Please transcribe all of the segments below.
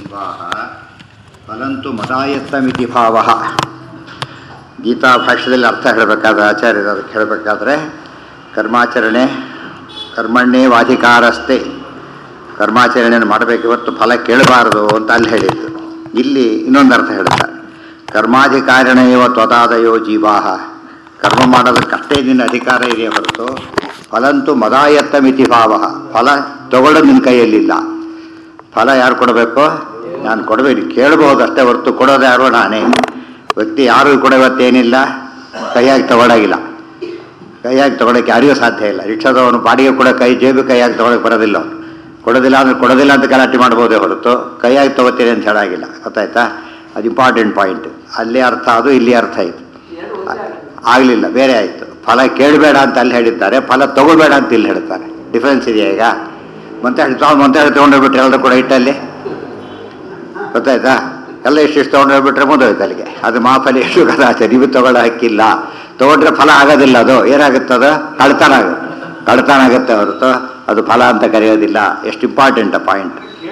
ವಿವಾಹ ಫಲಂತು ಮದಾಯತ್ತಮಿತಿ ಭಾವ. ಗೀತಾ ಭಾಷ್ಯದಲ್ಲಿ ಅರ್ಥ ಹೇಳಬೇಕಾದ್ರೆ ಆಚಾರ್ಯರು ಅದಕ್ಕೆ ಹೇಳಬೇಕಾದ್ರೆ ಕರ್ಮಾಚರಣೆ ಕರ್ಮಣ್ಯೇವಾಧಿಕಾರಸ್ಥೆ, ಕರ್ಮಾಚರಣೆಯನ್ನು ಮಾಡಬೇಕು, ಇವತ್ತು ಫಲ ಕೇಳಬಾರದು ಅಂತ ಅಲ್ಲಿ ಹೇಳಿದ್ದು. ಇಲ್ಲಿ ಇನ್ನೊಂದು ಅರ್ಥ ಹೇಳ್ತಾರೆ, ಕರ್ಮಾಧಿಕಾರಿಣ ಇವ ತ್ವದಾದಯೋ ಜೀವಾಹ, ಕರ್ಮ ಮಾಡೋದಕ್ಕಷ್ಟೇ ನಿನ್ನ ಅಧಿಕಾರ ಇದೆಯೇ ಹೊರತು ಫಲಂತು ಮದಾಯತ್ತಮಿತಿ ಭಾವ, ಫಲ ತಗೊಳ್ಳೋದು ನಿನ್ನ ಕೈಯಲ್ಲಿಲ್ಲ. ಫಲ ಯಾರು ಕೊಡಬೇಕು? ನಾನು ಕೊಡಬೇಕು, ಕೇಳಬಹುದು ಅಷ್ಟೇ ಹೊರತು ಕೊಡೋದು ಯಾರು? ನಾನೇ. ವ್ಯಕ್ತಿ ಯಾರು ಕೂಡ ಇವತ್ತೇನಿಲ್ಲ, ಕೈಯಾಗಿ ತಗೊಳ್ಳೋಗಿಲ್ಲ. ಕೈಯಾಗಿ ತೊಗೊಳಕ್ಕೆ ಯಾರಿಗೂ ಸಾಧ್ಯ ಇಲ್ಲ. ರಿಕ್ಷಾದವನು ಬಾಡಿಗೆ ಕೂಡ ಜೇಬು ಕೈಯಾಗಿ ತೊಗೊಳಕ್ಕೆ ಬರೋದಿಲ್ಲ. ಅವನು ಕೊಡೋದಿಲ್ಲ ಅಂದರೆ ಕೊಡೋದಿಲ್ಲ ಅಂತ ಗಲಾಟೆ ಮಾಡ್ಬೋದೇ ಹೊರತು ಕೈಯಾಗಿ ತೊಗೋತೀನಿ ಅಂತ ಹೇಳಾಗಿಲ್ಲ. ಗೊತ್ತಾಯ್ತಾ? ಅದು ಇಂಪಾರ್ಟೆಂಟ್ ಪಾಯಿಂಟ್. ಅಲ್ಲಿ ಅರ್ಥ ಅದು, ಇಲ್ಲಿ ಅರ್ಥ ಆಯಿತು. ಆಗಲಿಲ್ಲ, ಬೇರೆ ಆಯಿತು. ಫಲ ಕೇಳಬೇಡ ಅಂತ ಅಲ್ಲಿ ಹೇಳಿದ್ದಾರೆ, ಫಲ ತಗೋಬೇಡ ಅಂತ ಇಲ್ಲಿ ಹೇಳ್ತಾರೆ. ಡಿಫ್ರೆನ್ಸ್ ಇದೆಯಾ? ಈಗ ಮಂತೆ ತೊಗೊಂಡೋಗ್ಬಿಟ್ರೆ ಎಲ್ಲರೂ ಕೂಡ ಇಟ್ಟಲ್ಲಿ, ಗೊತ್ತಾಯ್ತಾ? ಎಲ್ಲ ಇಷ್ಟು ತೊಗೊಂಡೋಗ್ಬಿಟ್ರೆ ಮುಂದೋಯ್ತು ಅಲ್ಲಿಗೆ. ಅದು ಮಾಫಲಿ ಎಷ್ಟು ಕದಾಚ, ನೀವು ತೊಗೊಳ್ಳೋ ಹಕ್ಕಿಲ್ಲ. ತೊಗೊಂಡ್ರೆ ಫಲ ಆಗೋದಿಲ್ಲ. ಅದು ಏನಾಗುತ್ತದು? ಕಳ್ತನ ಆಗುತ್ತೆ ಹೊರತು ಅದು ಫಲ ಅಂತ ಕರೆಯೋದಿಲ್ಲ. ಎಷ್ಟು ಇಂಪಾರ್ಟೆಂಟ್ ಪಾಯಿಂಟ್.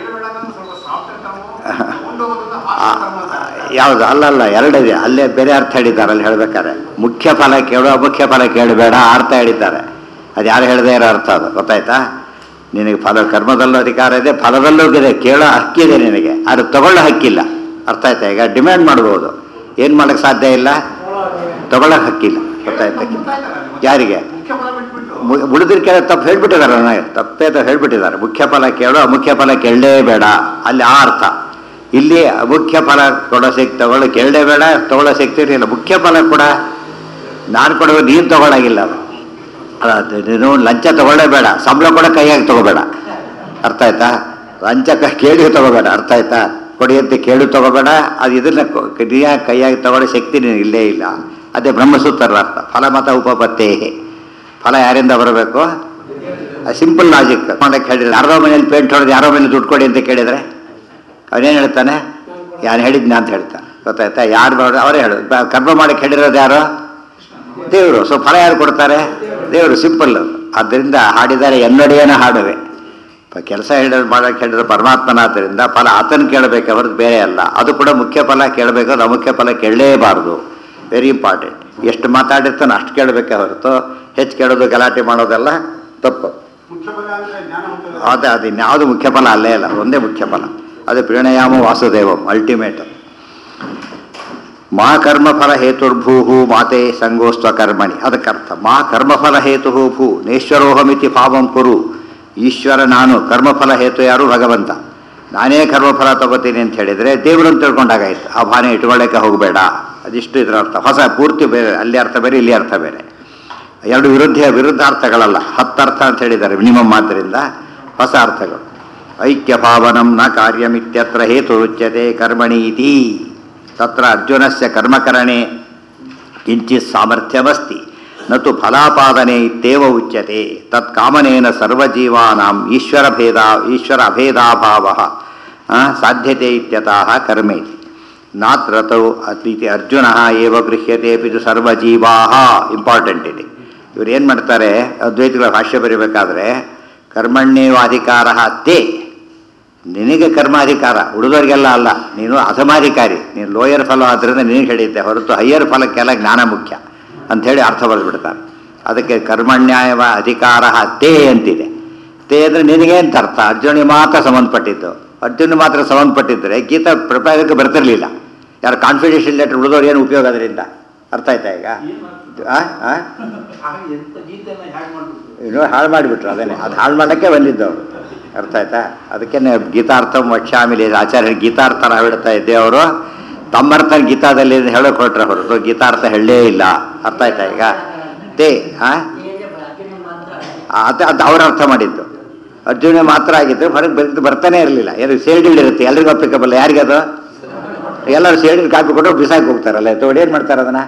ಯಾವುದು? ಅಲ್ಲಲ್ಲ, ಎರಡಿದೆ. ಅಲ್ಲೇ ಬೇರೆ ಅರ್ಥ ಹೇಳಿದ್ದಾರೆ. ಅಲ್ಲಿ ಹೇಳ್ಬೇಕಾರೆ ಮುಖ್ಯ ಫಲ ಕೇಳು, ಅಮುಖ್ಯ ಫಲ ಕೇಳಬೇಡ ಅರ್ಥ ಹೇಳಿದ್ದಾರೆ. ಅದು ಯಾರು ಹೇಳದೇ ಇರೋ ಅರ್ಥ ಅದು. ಗೊತ್ತಾಯ್ತಾ? ನಿನಗೆ ಫಲ ಕರ್ಮದಲ್ಲೂ ಅಧಿಕಾರ ಇದೆ, ಫಲದಲ್ಲೂ ಇದೆ, ಕೇಳೋ ಹಕ್ಕಿದೆ ನಿನಗೆ, ಅದು ತಗೊಳ್ಳೋ ಹಕ್ಕಿಲ್ಲ. ಅರ್ಥ ಆಯ್ತಾ? ಈಗ ಡಿಮ್ಯಾಂಡ್ ಮಾಡ್ಬೋದು, ಏನು ಮಾಡೋಕ್ಕೆ ಸಾಧ್ಯ ಇಲ್ಲ, ತಗೊಳ್ಳೋ ಹಕ್ಕಿಲ್ಲ. ಗೊತ್ತಾಯ್ತಾ? ಯಾರಿಗೆ? ಉಳಿದ್ರ ಕೇಳ ತಪ್ಪು ಹೇಳ್ಬಿಟ್ಟಿದ್ದಾರೆ. ನನಗೆ ತಪ್ಪೇ ಹೇಳ್ಬಿಟ್ಟಿದ್ದಾರೆ. ಮುಖ್ಯ ಫಲ ಕೇಳು, ಅಮುಖ್ಯ ಫಲ ಕೇಳಲೇಬೇಡ, ಅಲ್ಲಿ ಆ ಅರ್ಥ. ಇಲ್ಲಿ ಅಮುಖ್ಯ ಫಲ ಕೊಡೋ ಶಕ್ತಿ ತಗೊಳ್ಳೋ ಕೇಳಲೇಬೇಡ, ತಗೊಳ್ಳೋ ಶಕ್ತಿ ಇರಲಿಲ್ಲ. ಮುಖ್ಯ ಫಲ ಕೂಡ ನಾನು ಕೊಡೋ, ನೀನು ತಗೊಳ್ಳಾಗಿಲ್ಲ. ನೀನು ಲಂಚ ತಗೊಳ್ಳೇಬೇಡ, ಸಂಬಳ ಕೂಡ ಕೈಯಾಗಿ ತಗೋಬೇಡ. ಅರ್ಥ ಆಯ್ತಾ? ಲಂಚ ಕೇಳಿ ತಗೋಬೇಡ. ಅರ್ಥ ಆಯ್ತಾ? ಕೊಡಿಯಂತೆ ಕೇಳು ತಗೋಬೇಡ. ಅದು ಇದನ್ನ ಕೈಯಾಗಿ ತಗೊಳ್ಳೋ ಶಕ್ತಿ ನೀನು ಇಲ್ಲೇ ಇಲ್ಲ. ಅದೇ ಬ್ರಹ್ಮಸೂತ್ರದ ಅರ್ಥ. ಫಲಮತ ಉಪಪತ್ತೇ, ಫಲ ಯಾರಿಂದ ಬರಬೇಕು? ಸಿಂಪಲ್ ಲಾಜಿಕ್ ಮಾಡಕ್ಕೆ ಹೇಳಿದ್ರೆ, ಯಾರೋ ಮನೇಲಿ ಪೇಂಟ್ ಹೊಡೆದು ಯಾರೋ ಮನೇಲಿ ದುಡ್ಡು ಕೊಡಿ ಅಂತ ಕೇಳಿದರೆ ಅವನೇನು ಹೇಳ್ತಾನೆ? ಯಾರು ಹೇಳಿದ್ನ ಅಂತ ಹೇಳ್ತಾನೆ. ಗೊತ್ತಾಯ್ತಾ? ಯಾರು ಮಾಡೋದು ಅವರೇ ಹೇಳೋದು. ಕರ್ಮ ಮಾಡಕ್ಕೆ ಹೇಳಿರೋದು ಯಾರು? ದೇವರು. ಸೊ ಫಲ ಯಾರು ಕೊಡ್ತಾರೆ? ದೇವರು. ಸಿಂಪಲ್. ಆದ್ದರಿಂದ ಹಾಡಿದರೆ ಎನ್ನೊಡೆಯನ ಹಾಡುವೆ. ಕೆಲಸ ಹೇಳಿದ್ರು, ಮಾಡೋಕ್ಕೆ ಹೇಳಿದ್ರು ಪರಮಾತ್ಮನಾದ್ದರಿಂದ ಫಲ ಆತನ ಕೇಳಬೇಕೆ ಹೊರತು ಬೇರೆ ಅಲ್ಲ. ಅದು ಕೂಡ ಮುಖ್ಯ ಫಲ ಕೇಳಬೇಕು, ಅದು ಅಮುಖ್ಯ ಫಲ ಕೇಳಲೇಬಾರ್ದು. Very important. ಎಷ್ಟು ಮಾತಾಡಿರ್ತಾನೆ ಅಷ್ಟು ಕೇಳಬೇಕೆ ಹೊರತು ಹೆಚ್ಚು ಕೇಳೋದು, ಗಲಾಟೆ ಮಾಡೋದೆಲ್ಲ ತಪ್ಪು. ಅದು ಇನ್ಯಾವುದು ಮುಖ್ಯ ಫಲ ಅಲ್ಲೇ ಇಲ್ಲ, ಒಂದೇ ಮುಖ್ಯ ಫಲ. ಅದು ಪ್ರಣಯಾಮ ವಾಸುದೇವಂ, ಅಲ್ಟಿಮೇಟ್. ಮಾ ಕರ್ಮಫಲ ಹೇತುರ್ಭೂ ಮಾತೆ ಸಂಗೋಸ್ತ್ವ ಕರ್ಮಣಿ. ಅದಕ್ಕರ್ಥ ಮಾ ಕರ್ಮಫಲ ಹೇತು ಭೂ ನೇಶ್ವರೋಹಮಿತಿ ಭಾವಂ ಕುರು. ಈಶ್ವರ ನಾನು, ಕರ್ಮಫಲ ಹೇತು ಯಾರು? ಭಗವಂತ. ನಾನೇ ಕರ್ಮಫಲ ತಗೋತೀನಿ ಅಂತ ಹೇಳಿದರೆ ದೇವರು ಅಂತ ತಿಳ್ಕೊಂಡಾಗಾಯ್ತು. ಆ ಭಾವನೆ ಇಟ್ಕೊಳ್ಳೋಕ್ಕೆ ಹೋಗಬೇಡ. ಅದಿಷ್ಟು ಇದರ ಅರ್ಥ. ಹೊಸ ಪೂರ್ತಿ ಬೇರೆ, ಅಲ್ಲಿ ಅರ್ಥ ಬೇರೆ, ಇಲ್ಲಿ ಅರ್ಥ ಬೇರೆ. ಎರಡು ವಿರುದ್ಧಾರ್ಥಗಳಲ್ಲ, 10 ಅರ್ಥ ಅಂತ ಹೇಳಿದ್ದಾರೆ ಮಿನಿಮಮ್. ಆದ್ದರಿಂದ ಹೊಸ ಅರ್ಥಗಳು. ಐಕ್ಯ ಭಾವನಂ ನ ಕಾರ್ಯಮಿತ್ಯತ್ರ ಹೇತುರುಚ್ಯತೆ ಕರ್ಮಣೀತಿ. ತತ್ರ ಅರ್ಜುನಸ್ಯ ಕರ್ಮಕರಣೆ ಕಿಂಚಿತ್ ಸಾಮರ್ಥ್ಯವಸ್ತಿ, ನತು ಫಲಾಪಾದನೆ ಇತ್ಯೇವ ಉಚ್ಯತೆ. ತತ್ಕಾಮನೇನ ಸರ್ವಜೀವಾನಾಂ ಈಶ್ವರ ಅಭೇದಾಭಾವಃ ಸಾಧ್ಯತೆ ಇತ್ಯತಃ ಕರ್ಮೇತಿ. ನಾತ್ರತೌ ಅತಿಥಿ ಅರ್ಜುನ ಏವ ಗೃಹ್ಯತೆ ಪಿತು ಸರ್ವಜೀವಾಃ. ಇಂಪಾರ್ಟೆಂಟ್ ಇದೆ. ಇವ್ರು ಏನು ಮಾಡ್ತಾರೆ, ಅದ್ವೈತಗಳ ಭಾಷ್ಯ ಬರೀಬೇಕಾದ್ರೆ ಕರ್ಮಣ್ಯೇವಾಧಿಕಾರ ತೇ, ನಿನಗೆ ಕರ್ಮಾಧಿಕಾರ, ಉಳಿದವರಿಗೆಲ್ಲ ಅಲ್ಲ. ನೀನು ಅಸಮಾಧಿಕಾರಿ, ನೀನು ಲೋಯರ್ ಫಲ ಆದ್ದರಿಂದ ನಿನಗೆ ಹೇಳಿದ್ದೆ ಹೊರತು ಹೈಯರ್ ಫಲಕ್ಕೆಲ್ಲ ಜ್ಞಾನ ಮುಖ್ಯ ಅಂಥೇಳಿ ಅರ್ಥ ಬರೆದ್ಬಿಡ್ತಾರೆ. ಅದಕ್ಕೆ ಕರ್ಮಣ್ಯಾಯವ ಅಧಿಕಾರ ತೇ ಅಂತಿದೆ. ತೇ ಅಂದರೆ ನಿನಗೆ ಅಂತ ಅರ್ಥ. ಅರ್ಜುನಿಗೆ ಮಾತ್ರ ಸಂಬಂಧಪಟ್ಟಿದ್ದು. ಅರ್ಜುನಿಗೆ ಮಾತ್ರ ಸಂಬಂಧಪಟ್ಟಿದ್ದರೆ ಗೀತಾ ಪ್ರಪಾದಕ್ಕೆ ಬರ್ತಿರ್ಲಿಲ್ಲ. ಯಾರು ಕಾನ್ಫಿಡೆನ್ಷಿಯಲ್ ಲೆಟರ್ ಉಳಿದವ್ರು ಏನು ಉಪಯೋಗ ಅದರಿಂದ? ಅರ್ಥ ಆಯ್ತಾ? ಈಗ ಇನ್ನೂ ಹಾಳು ಮಾಡಿಬಿಟ್ರು. ಅದೇನೆ, ಅದು ಹಾಳು ಮಾಡೋಕ್ಕೆ ಬಂದಿದ್ದವರು. ಅರ್ಥ ಆಯ್ತಾ? ಅದಕ್ಕೆ ಗೀತಾರ್ಥ ವಕ್ಷ್ಯಾಮಿಲಿ ಆಚಾರ್ಯ ಗೀತಾರ್ಥ ನಾವು ಹೇಳ್ತಾ ಇದ್ದೇವೆ. ಅವರು ತಮ್ಮರ್ಥ ಗೀತಾದಲ್ಲಿ ಹೇಳೋಕೆ ಹೊರಟ್ರೆ ಹೊರತು ಗೀತಾರ್ಥ ಹೇಳಲೇ ಇಲ್ಲ. ಅರ್ಥ ಆಯ್ತಾ? ಈಗ ತೇ ಅದು ಅವ್ರ ಅರ್ಥ ಮಾಡಿದ್ದು. ಅರ್ಜುನ ಮಾತ್ರ ಆಗಿದ್ದು, ಹೊರಗೆ ಬರ್ತಾನೆ ಇರಲಿಲ್ಲ. ಏನು ಸೇಲ್ಡಿಲ್ ಇರುತ್ತೆ, ಎಲ್ರಿಗೂ ಅಪ್ಲಿಕಬಲ್. ಯಾರಿಗದು? ಎಲ್ಲರೂ ಸೇಲ್ಡಿಲ್ ಕಾಪಿ ಕೊಟ್ಟು ಬಿಸಾಕಿ ಹೋಗ್ತಾರಲ್ಲ. ತೋಡಿ ಏನು ಮಾಡ್ತಾರೆ ಅದನ್ನ?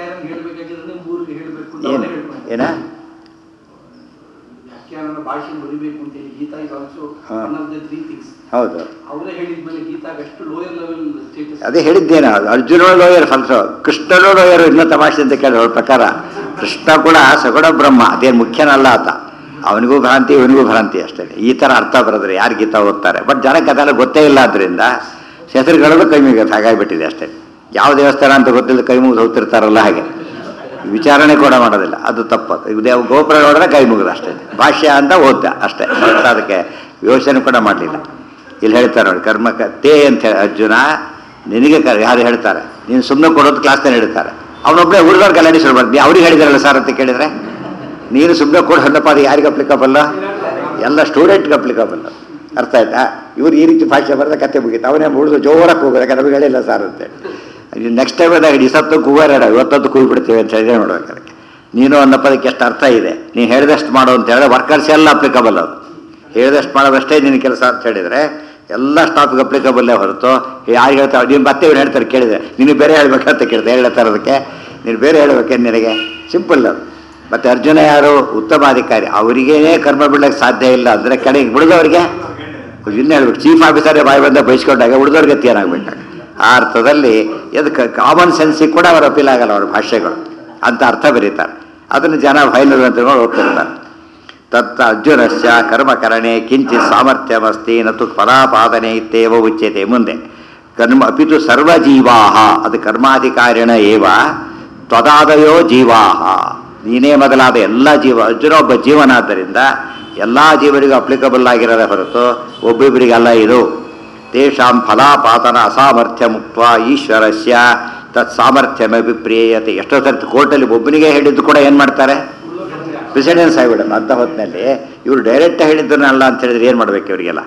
ಏನ ಹೌದು, ಅದೇ ಹೇಳಿದ್ದೇನೆ. ಅರ್ಜುನ ಲೋಯರ್ ಫಲ್ಸೋ, ಕೃಷ್ಣನೂ ಲೋಯರ್. ಇನ್ನೂ ತಮಾಷೆ ಅಂತ ಕೇಳಿ ಅವ್ರ ಪ್ರಕಾರ ಕೃಷ್ಣ ಕೂಡ ಸಗುಣ ಬ್ರಹ್ಮ, ಅದೇನು ಮುಖ್ಯನಲ್ಲ ಆತ. ಅವನಿಗೂ ಭ್ರಾಂತಿ, ಇವನಿಗೂ ಭ್ರಾಂತಿ ಅಷ್ಟೇ. ಈ ಥರ ಅರ್ಥ ಬರೆದ್ರೆ ಯಾರು ಗೀತಾ ಓದ್ತಾರೆ? ಬಟ್ ಜನಕ್ಕೆ ಅದೆಲ್ಲ ಗೊತ್ತೇ ಇಲ್ಲ. ಆದ್ದರಿಂದ ಹೆಸರುಗಳಲ್ಲೂ ಕೈ ಮುಗಿಯೋದು ಹಾಗಾಗಿಬಿಟ್ಟಿದೆ ಅಷ್ಟೇ. ಯಾವ ದೇವಸ್ಥಾನ ಅಂತ ಗೊತ್ತಿಲ್ಲ ಕೈ ಮುಗಿದು ಹೋಗ್ತಿರ್ತಾರಲ್ಲ ಹಾಗೆ ವಿಚಾರಣೆ ಕೂಡ ಮಾಡೋದಿಲ್ಲ, ಅದು ತಪ್ಪದು. ಗೋಪುರ ನೋಡಿದ್ರೆ ಕೈ ಮುಗಿದು ಅಷ್ಟೇ, ಭಾಷ್ಯ ಅಂತ ಓದ್ದ ಅಷ್ಟೇ, ಅದಕ್ಕೆ ಯೋಚನೆ ಕೂಡ ಮಾಡಲಿಲ್ಲ. ಇಲ್ಲಿ ಹೇಳ್ತಾರೆ ನೋಡಿ ಕರ್ಮ ತೇ ಅಂತ ಹೇಳಿ ಅರ್ಜುನ ನಿನಗೆ ಯಾರು ಹೇಳ್ತಾರೆ, ನೀನು ಸುಮ್ಮನೆ ಕೊಡೋದು ಕ್ಲಾಸ್ತಾನೆ ಹೇಳ್ತಾರೆ. ಅವನೊಬ್ಬನೇ ಹುಡುಗರು ಗಲಾಟೆ ಶುರು ಮಾಡ್ತೀನಿ, ಅವ್ರಿಗೆ ಹೇಳಿದಾರಲ್ಲ ಸರ್ ಅಂತ ಕೇಳಿದರೆ ನೀನು ಸುಮ್ಮನೆ ಕೊಡೋಲ್ಲಪ್ಪ, ಅದು ಯಾರಿಗೆ ಅಪ್ಲಿಕಬಲ್ಲ? ಎಲ್ಲ ಸ್ಟೂಡೆಂಟ್ಗೆ ಅಪ್ಲಿಕಬಲ್. ಅರ್ಥ ಆಯ್ತಾ? ಇವ್ರು ಈ ರೀತಿ ಭಾಷೆ ಬರೆದ ಕತೆ ಮುಗೀತು, ಅವನೇ ಹುಡುಗ ಜೋರಾಗಿ ಹೋಗೋದು, ಯಾಕಂದ್ರೆ ನಮಗೆ ಹೇಳಿಲ್ಲ ಸರ್ ಅಂತೇಳಿ. ನೆಕ್ಸ್ಟ್ ಟೈಮ್ ಅದಾಗ ಇಸತ್ತು ಕೂಗಾರ ಇವತ್ತೊತ್ತು ಕೂಗಿ ಬಿಡ್ತೀವಿ ಅಂತ ಹೇಳಿ ನೋಡ್ಬೇಕು. ಅದಕ್ಕೆ ನೀನು ಅನ್ನೋದಕ್ಕೆ ಎಷ್ಟು ಅರ್ಥ ಇದೆ, ನೀನು ಹೇಳಿದಷ್ಟು ಮಾಡು ಅಂತ ಹೇಳಿದ್ರೆ ವರ್ಕರ್ಸ್ ಎಲ್ಲ ಅಪ್ಲಿಕಬಲ್. ಅದು ಹೇಳಿದಷ್ಟು ಮಾಡೋದಷ್ಟೇ ನಿನ್ನ ಕೆಲಸ ಅಂತ ಹೇಳಿದರೆ ಎಲ್ಲ ಸ್ಟಾಫ್ಗೆ ಅಪ್ಲಿಕಬಲ್ಲೇ ಹೊರತು ಯಾರು ಹೇಳ್ತಾರೆ ನೀವು ಮತ್ತೆ ಇವ್ರು ಹೇಳ್ತಾರೆ ಕೇಳಿದೆ ನೀನು ಬೇರೆ ಹೇಳ್ಬೇಕಂತ ಕೇಳಿದೆ, ಹೇಳ್ತಾರೆ ಅದಕ್ಕೆ ನೀನು ಬೇರೆ ಹೇಳ್ಬೇಕೇನು ನಿನಗೆ? ಸಿಂಪಲ್ ಅದು. ಮತ್ತು ಅರ್ಜುನ ಯಾರು? ಉತ್ತಮಾಧಿಕಾರಿ, ಅವರಿಗೇನೇ ಕರ್ಮ ಬಿಡೋಕ್ಕೆ ಸಾಧ್ಯ ಇಲ್ಲ ಅಂದರೆ ಕಡೆಗೆ ಬಿಡಿದವ್ರಿಗೆ ಇನ್ನೂ ಹೇಳ್ಬೇಕು. ಚೀಫ್ ಆಫೀಸರೇ ಬಾಯಿ ಬಂದ ಬಯಸ್ಕೊಂಡಾಗ ಉಳಿದವ್ರಿಗೆ ಏನಾಗಬೇಕಾಗ ಆ ಅರ್ಥದಲ್ಲಿ ಅದಕ್ಕೆ ಕಾಮನ್ ಸೆನ್ಸಿಗೆ ಕೂಡ ಅವರು ಅಪೀಲ್ ಆಗಲ್ಲ ಅವ್ರ ಭಾಷೆಗಳು ಅಂತ ಅರ್ಥ ಬರೀತಾರೆ. ಅದನ್ನು ಜನ ಫೈನಲ್ ಅಂತ ಓದ್ತಿರ್ತಾರೆ. ತತ್ ಅರ್ಜುನಸ್ಯ ಕರ್ಮಕರಣೆ ಕಿಂಚಿತ್ ಸಾಮರ್ಥ್ಯಮಸ್ತಿ ನತು ಫಲಾಪಾದನೆ ಇತ್ತೇವ ಉಚ್ಯತೆ. ಮುಂದೆ ಕರ್ಮ ಅಪಿತು ಸರ್ವಜೀವಾಹ, ಅದು ಕರ್ಮಾಧಿಕಾರಿಣ ಏವ ತ್ವದಾದಯೋ ಜೀವಾಹ, ನೀನೇ ಮೊದಲಾದ ಎಲ್ಲ ಜೀವ. ಅರ್ಜುನ ಒಬ್ಬ ಜೀವನಾದ್ದರಿಂದ ಎಲ್ಲ ಜೀವರಿಗೂ ಅಪ್ಲಿಕಬಲ್ ಆಗಿರೋದೇ ಹೊರತು ಒಬ್ಬೊಬ್ಬರಿಗೆಲ್ಲ ಇದು. ತೇಷಾಂ ಫಲಾಪಾತನ ಅಸಾಮರ್ಥ್ಯ ಮುಕ್ತ ಈಶ್ವರಸ್ಯ ತತ್ ಸಾಮರ್ಥ್ಯಮಭಿಪ್ರೇಯತೆ. ಎಷ್ಟೋ ಸರ್ತಿ ಕೋರ್ಟಲ್ಲಿ ಒಬ್ಬನಿಗೆ ಹೇಳಿದ್ದು ಕೂಡ ಏನು ಮಾಡ್ತಾರೆ, ಪ್ರೆಸಿಡೆನ್ಸ್ ಆಗಿಬಿಡೋಣ ಅಂತ ಹೊತ್ತಿನಲ್ಲಿ ಇವರು ಡೈರೆಕ್ಟ್ ಹೇಳಿದ್ದನ್ನಲ್ಲ ಅಂತ ಹೇಳಿದ್ರೆ ಏನು ಮಾಡಬೇಕು ಇವರಿಗೆಲ್ಲ?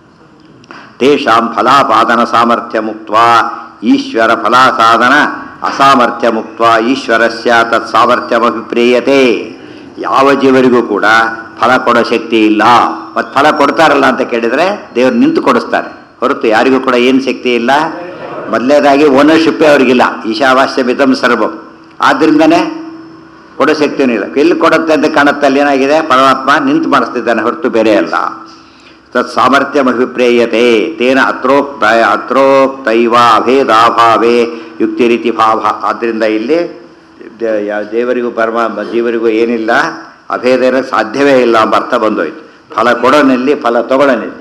ತೇಷಾಂ ಫಲಾಪಾದನ ಸಾಮರ್ಥ್ಯ ಮುಕ್ತ ಈಶ್ವರ ಫಲಾಸಾಧನ ಅಸಾಮರ್ಥ್ಯ ಮುಕ್ತ ಈಶ್ವರಸ್ಯ ತತ್ ಸಾಮರ್ಥ್ಯಮಭಿಪ್ರೇಯತೆ. ಯಾವ ಜೀವರಿಗೂ ಕೂಡ ಫಲ ಕೊಡೋ ಶಕ್ತಿ ಇಲ್ಲ. ಮತ್ತು ಫಲ ಕೊಡ್ತಾರಲ್ಲ ಅಂತ ಕೇಳಿದರೆ ದೇವರು ನಿಂತು ಕೊಡಿಸ್ತಾರೆ ಹೊರತು ಯಾರಿಗೂ ಕೂಡ ಏನು ಶಕ್ತಿ ಇಲ್ಲ. ಮೊದಲನೇದಾಗಿ ಓನರ್ಶಿಪ್ಪೇ ಅವ್ರಿಗಿಲ್ಲ. ಈಶಾವಾಸ್ಯ ಮಿತಂ ಸರ್ವಂ, ಆದ್ದರಿಂದನೇ ಕೊಡೋ ಶಕ್ತಿಯೂ ಇಲ್ಲ. ಎಲ್ಲಿ ಕೊಡುತ್ತೆ ಅಂತ ಕಾಣುತ್ತೆ, ಅಲ್ಲಿ ಏನಾಗಿದೆ, ಪರಮಾತ್ಮ ನಿಂತು ಮಾಡಿಸ್ತಿದ್ದಾನೆ ಹೊರತು ಬೇರೆ ಅಲ್ಲ. ತತ್ ಸಾಮರ್ಥ್ಯಮಭಿಪ್ರೇಯತೆ ತೇನ ಅತ್ರೋಕ್ತೈವ ಅಭೇದಾಭಾವೇ ಯುಕ್ತಿ ರೀತಿ ಭಾವ. ಆದ್ದರಿಂದ ಇಲ್ಲಿ ದೇವರಿಗೂ ಜೀವರಿಗೂ ಏನಿಲ್ಲ, ಅಭೇದ ಇರೋಕ್ಕೆ ಸಾಧ್ಯವೇ ಇಲ್ಲ ಎಂಬ ಅರ್ಥ ಬಂದೋಯ್ತು. ಫಲ ಕೊಡೋನಲ್ಲಿ ಫಲ ತಗೊಳ್ಳೋನಲ್ಲಿ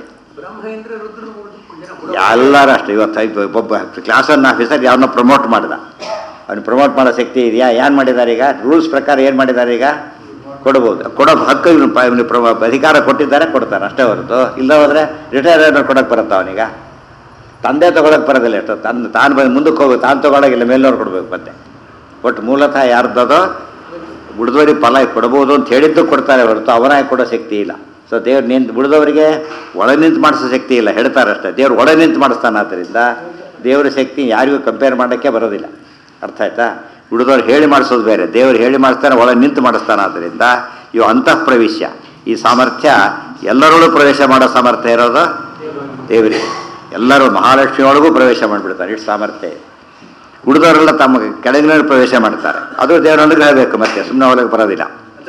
ಎಲ್ಲರೂ ಅಷ್ಟೇ. ಇವತ್ತು ಒಬ್ಬ ಕ್ಲಾಸ್ ಒನ್ ಆಫೀಸರ್ ಯಾವನ್ನ ಪ್ರಮೋಟ್ ಮಾಡ್ದ, ಅವ್ನು ಪ್ರಮೋಟ್ ಮಾಡೋ ಶಕ್ತಿ ಇದೆಯಾ? ಏನು ಮಾಡಿದ್ದಾರೆ ಈಗ? ರೂಲ್ಸ್ ಪ್ರಕಾರ ಏನು ಮಾಡಿದ್ದಾರೆ ಈಗ? ಕೊಡ್ಬೋದು. ಕೊಡೋ ಹಕ್ಕು ಇವನು ಅಧಿಕಾರ ಕೊಟ್ಟಿದ್ದಾರೆ, ಕೊಡ್ತಾರೆ ಅಷ್ಟೇ ಹೊರತು ಇಲ್ಲ ಹೋದರೆ ರಿಟೈರ್ ಕೊಡೋಕ್ಕೆ ಬರುತ್ತೆ ಅವನಿಗ. ತಂದೆ ತೊಗೊಳಕ್ಕೆ ಬರೋದಿಲ್ಲ. ಎಷ್ಟು ತಾನು ಬಂದು ಮುಂದಕ್ಕೆ ಹೋಗ್ಬೇಕು, ತಾನು ತೊಗೊಳಗಿಲ್ಲ, ಮೇಲವ್ರು ಕೊಡ್ಬೇಕು. ಮತ್ತೆ ಒಟ್ಟು ಮೂಲತಃ ಯಾರ್ದದೋ ಉಳಿದವರಿಗೆ ಫಲ ಕೊಡ್ಬೋದು ಅಂತ ಹೇಳಿದ್ದು ಕೊಡ್ತಾರೆ ಹೊರತು ಅವನಾಗಿ ಕೊಡೋ ಶಕ್ತಿ ಇಲ್ಲ. ಸೊ ದೇವ್ರು ನಿಂತು ಉಳಿದವರಿಗೆ ಒಳ ನಿಂತು ಮಾಡಿಸೋ ಶಕ್ತಿ ಇಲ್ಲ, ಹೇಳ್ತಾರೆ ಅಷ್ಟೇ. ದೇವ್ರು ಒಳ ನಿಂತು ಮಾಡಿಸ್ತಾನೆ. ಆದ್ದರಿಂದ ದೇವರ ಶಕ್ತಿ ಯಾರಿಗೂ ಕಂಪೇರ್ ಮಾಡೋಕ್ಕೆ ಬರೋದಿಲ್ಲ. ಅರ್ಥ ಆಯ್ತಾ? ಉಳಿದವ್ರು ಹೇಳಿ ಮಾಡಿಸೋದು ಬೇರೆ, ದೇವರು ಹೇಳಿ ಮಾಡಿಸ್ತಾನೆ, ಒಳ ನಿಂತು ಮಾಡಿಸ್ತಾನೆ. ಆದ್ದರಿಂದ ಇವು ಅಂತಃ ಪ್ರವೇಶ. ಈ ಸಾಮರ್ಥ್ಯ ಎಲ್ಲರಲ್ಲೂ ಪ್ರವೇಶ ಮಾಡೋ ಸಾಮರ್ಥ್ಯ ಇರೋದು ದೇವರಿಗೆ. ಎಲ್ಲರೂ ಮಹಾಲಕ್ಷ್ಮಿ ಒಳಗೂ ಪ್ರವೇಶ ಮಾಡಿಬಿಡ್ತಾರೆ, ಇಷ್ಟು ಸಾಮರ್ಥ್ಯ. ಉಳಿದವರೆಲ್ಲ ತಮ್ಮ ಕೆಳಗಿನಲ್ಲಿ ಪ್ರವೇಶ ಮಾಡ್ತಾರೆ, ಅದು ದೇವರೊಳಗೆ ಹೇಳಬೇಕು. ಮತ್ತೆ ಸುಮ್ಮನೆ ಒಳಗೆ ಬರೋದಿಲ್ಲ.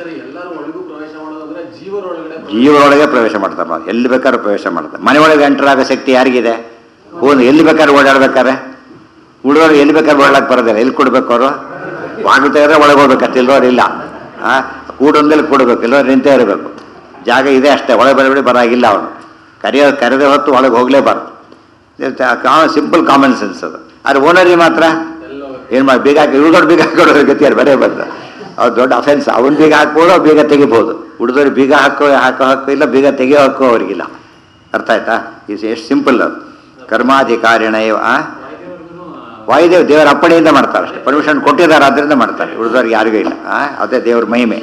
ಜೀವರೊಳಗೆ ಪ್ರವೇಶ ಮಾಡ್ತಾರೆ, ಎಲ್ಲಿ ಬೇಕಾದ್ರೂ ಪ್ರವೇಶ ಮಾಡ್ತಾರೆ. ಮನೆಯೊಳಗೆ ಎಂಟರ್ ಆಗೋ ಶಕ್ತಿ ಯಾರಿಗಿದೆ? ಎಲ್ಲಿ ಬೇಕಾದ್ರೆ ಓಡಾಡ್ಬೇಕಾರೆ. ಉಳಿದವ್ರು ಎಲ್ಲಿ ಬೇಕಾದ್ರೆ ಓಡಾಡಕ್ಕೆ ಬರೋದಿಲ್ಲ. ಎಲ್ಲಿ ಕೊಡ್ಬೇಕು ಅವರು? ಬಾಗಿಲು ತೆಗೆದ್ರೆ ಒಳಗೆ ಹೋಗ್ಬೇಕಂತ, ಇಲ್ಲವ್ರು ಇಲ್ಲ. ಕೂಡೊಂದಲ್ಲಿ ಕೂಡಬೇಕು, ಇಲ್ಲವ್ರು ನಿಂತೇ ಇರಬೇಕು. ಜಾಗ ಇದೆ ಅಷ್ಟೇ, ಒಳಗೆ ಬರಬೇಡಿ, ಬರಾಗಿಲ್ಲ. ಅವನು ಕರೆದೇ ಹೊತ್ತು ಒಳಗೆ ಹೋಗಲೇಬಾರ್ದು. ಸಿಂಪಲ್ ಕಾಮನ್ ಸೆನ್ಸ್ ಅದು. ಆದರೆ ಓನರಿಗೆ ಮಾತ್ರ ಏನು ಮಾಡಿ ಬೀಗ ಹಾಕಿ ಉಳಿದವ್ರು ಬೀಗ ಹಾಕೋದು ಗತಿಯಾರು ಬರೇ ಬಂದು ಅವ್ರು ದೊಡ್ಡ ಅಫೆನ್ಸ್. ಅವನು ಬೀಗ ಹಾಕ್ಬೋದು, ಬೀಗ ತೆಗಿಬೋದು. ಉಳಿದವ್ರು ಬೀಗ ಹಾಕೋ ಹಕ್ಕು ಇಲ್ಲ, ಬೀಗ ತೆಗಿಯೋ ಹಕ್ಕು ಅವ್ರಿಗಿಲ್ಲ. ಅರ್ಥ ಆಯ್ತಾ? ಇದು ಎಷ್ಟು ಸಿಂಪಲ್ ಅದು. ಕರ್ಮಾಧಿಕಾರಿಣ ವಾಯುದೇವ್ ದೇವರ ಅಪ್ಪಣೆಯಿಂದ ಮಾಡ್ತಾರೆ ಅಷ್ಟೇ. ಪರ್ಮಿಷನ್ ಕೊಟ್ಟಿದ್ದಾರೆ, ಆದ್ದರಿಂದ ಮಾಡ್ತಾರೆ. ಉಳಿದವ್ರಿಗೆ ಯಾರಿಗೂ ಇಲ್ಲ. ಅದೇ ದೇವ್ರ ಮಹಿಮೆ.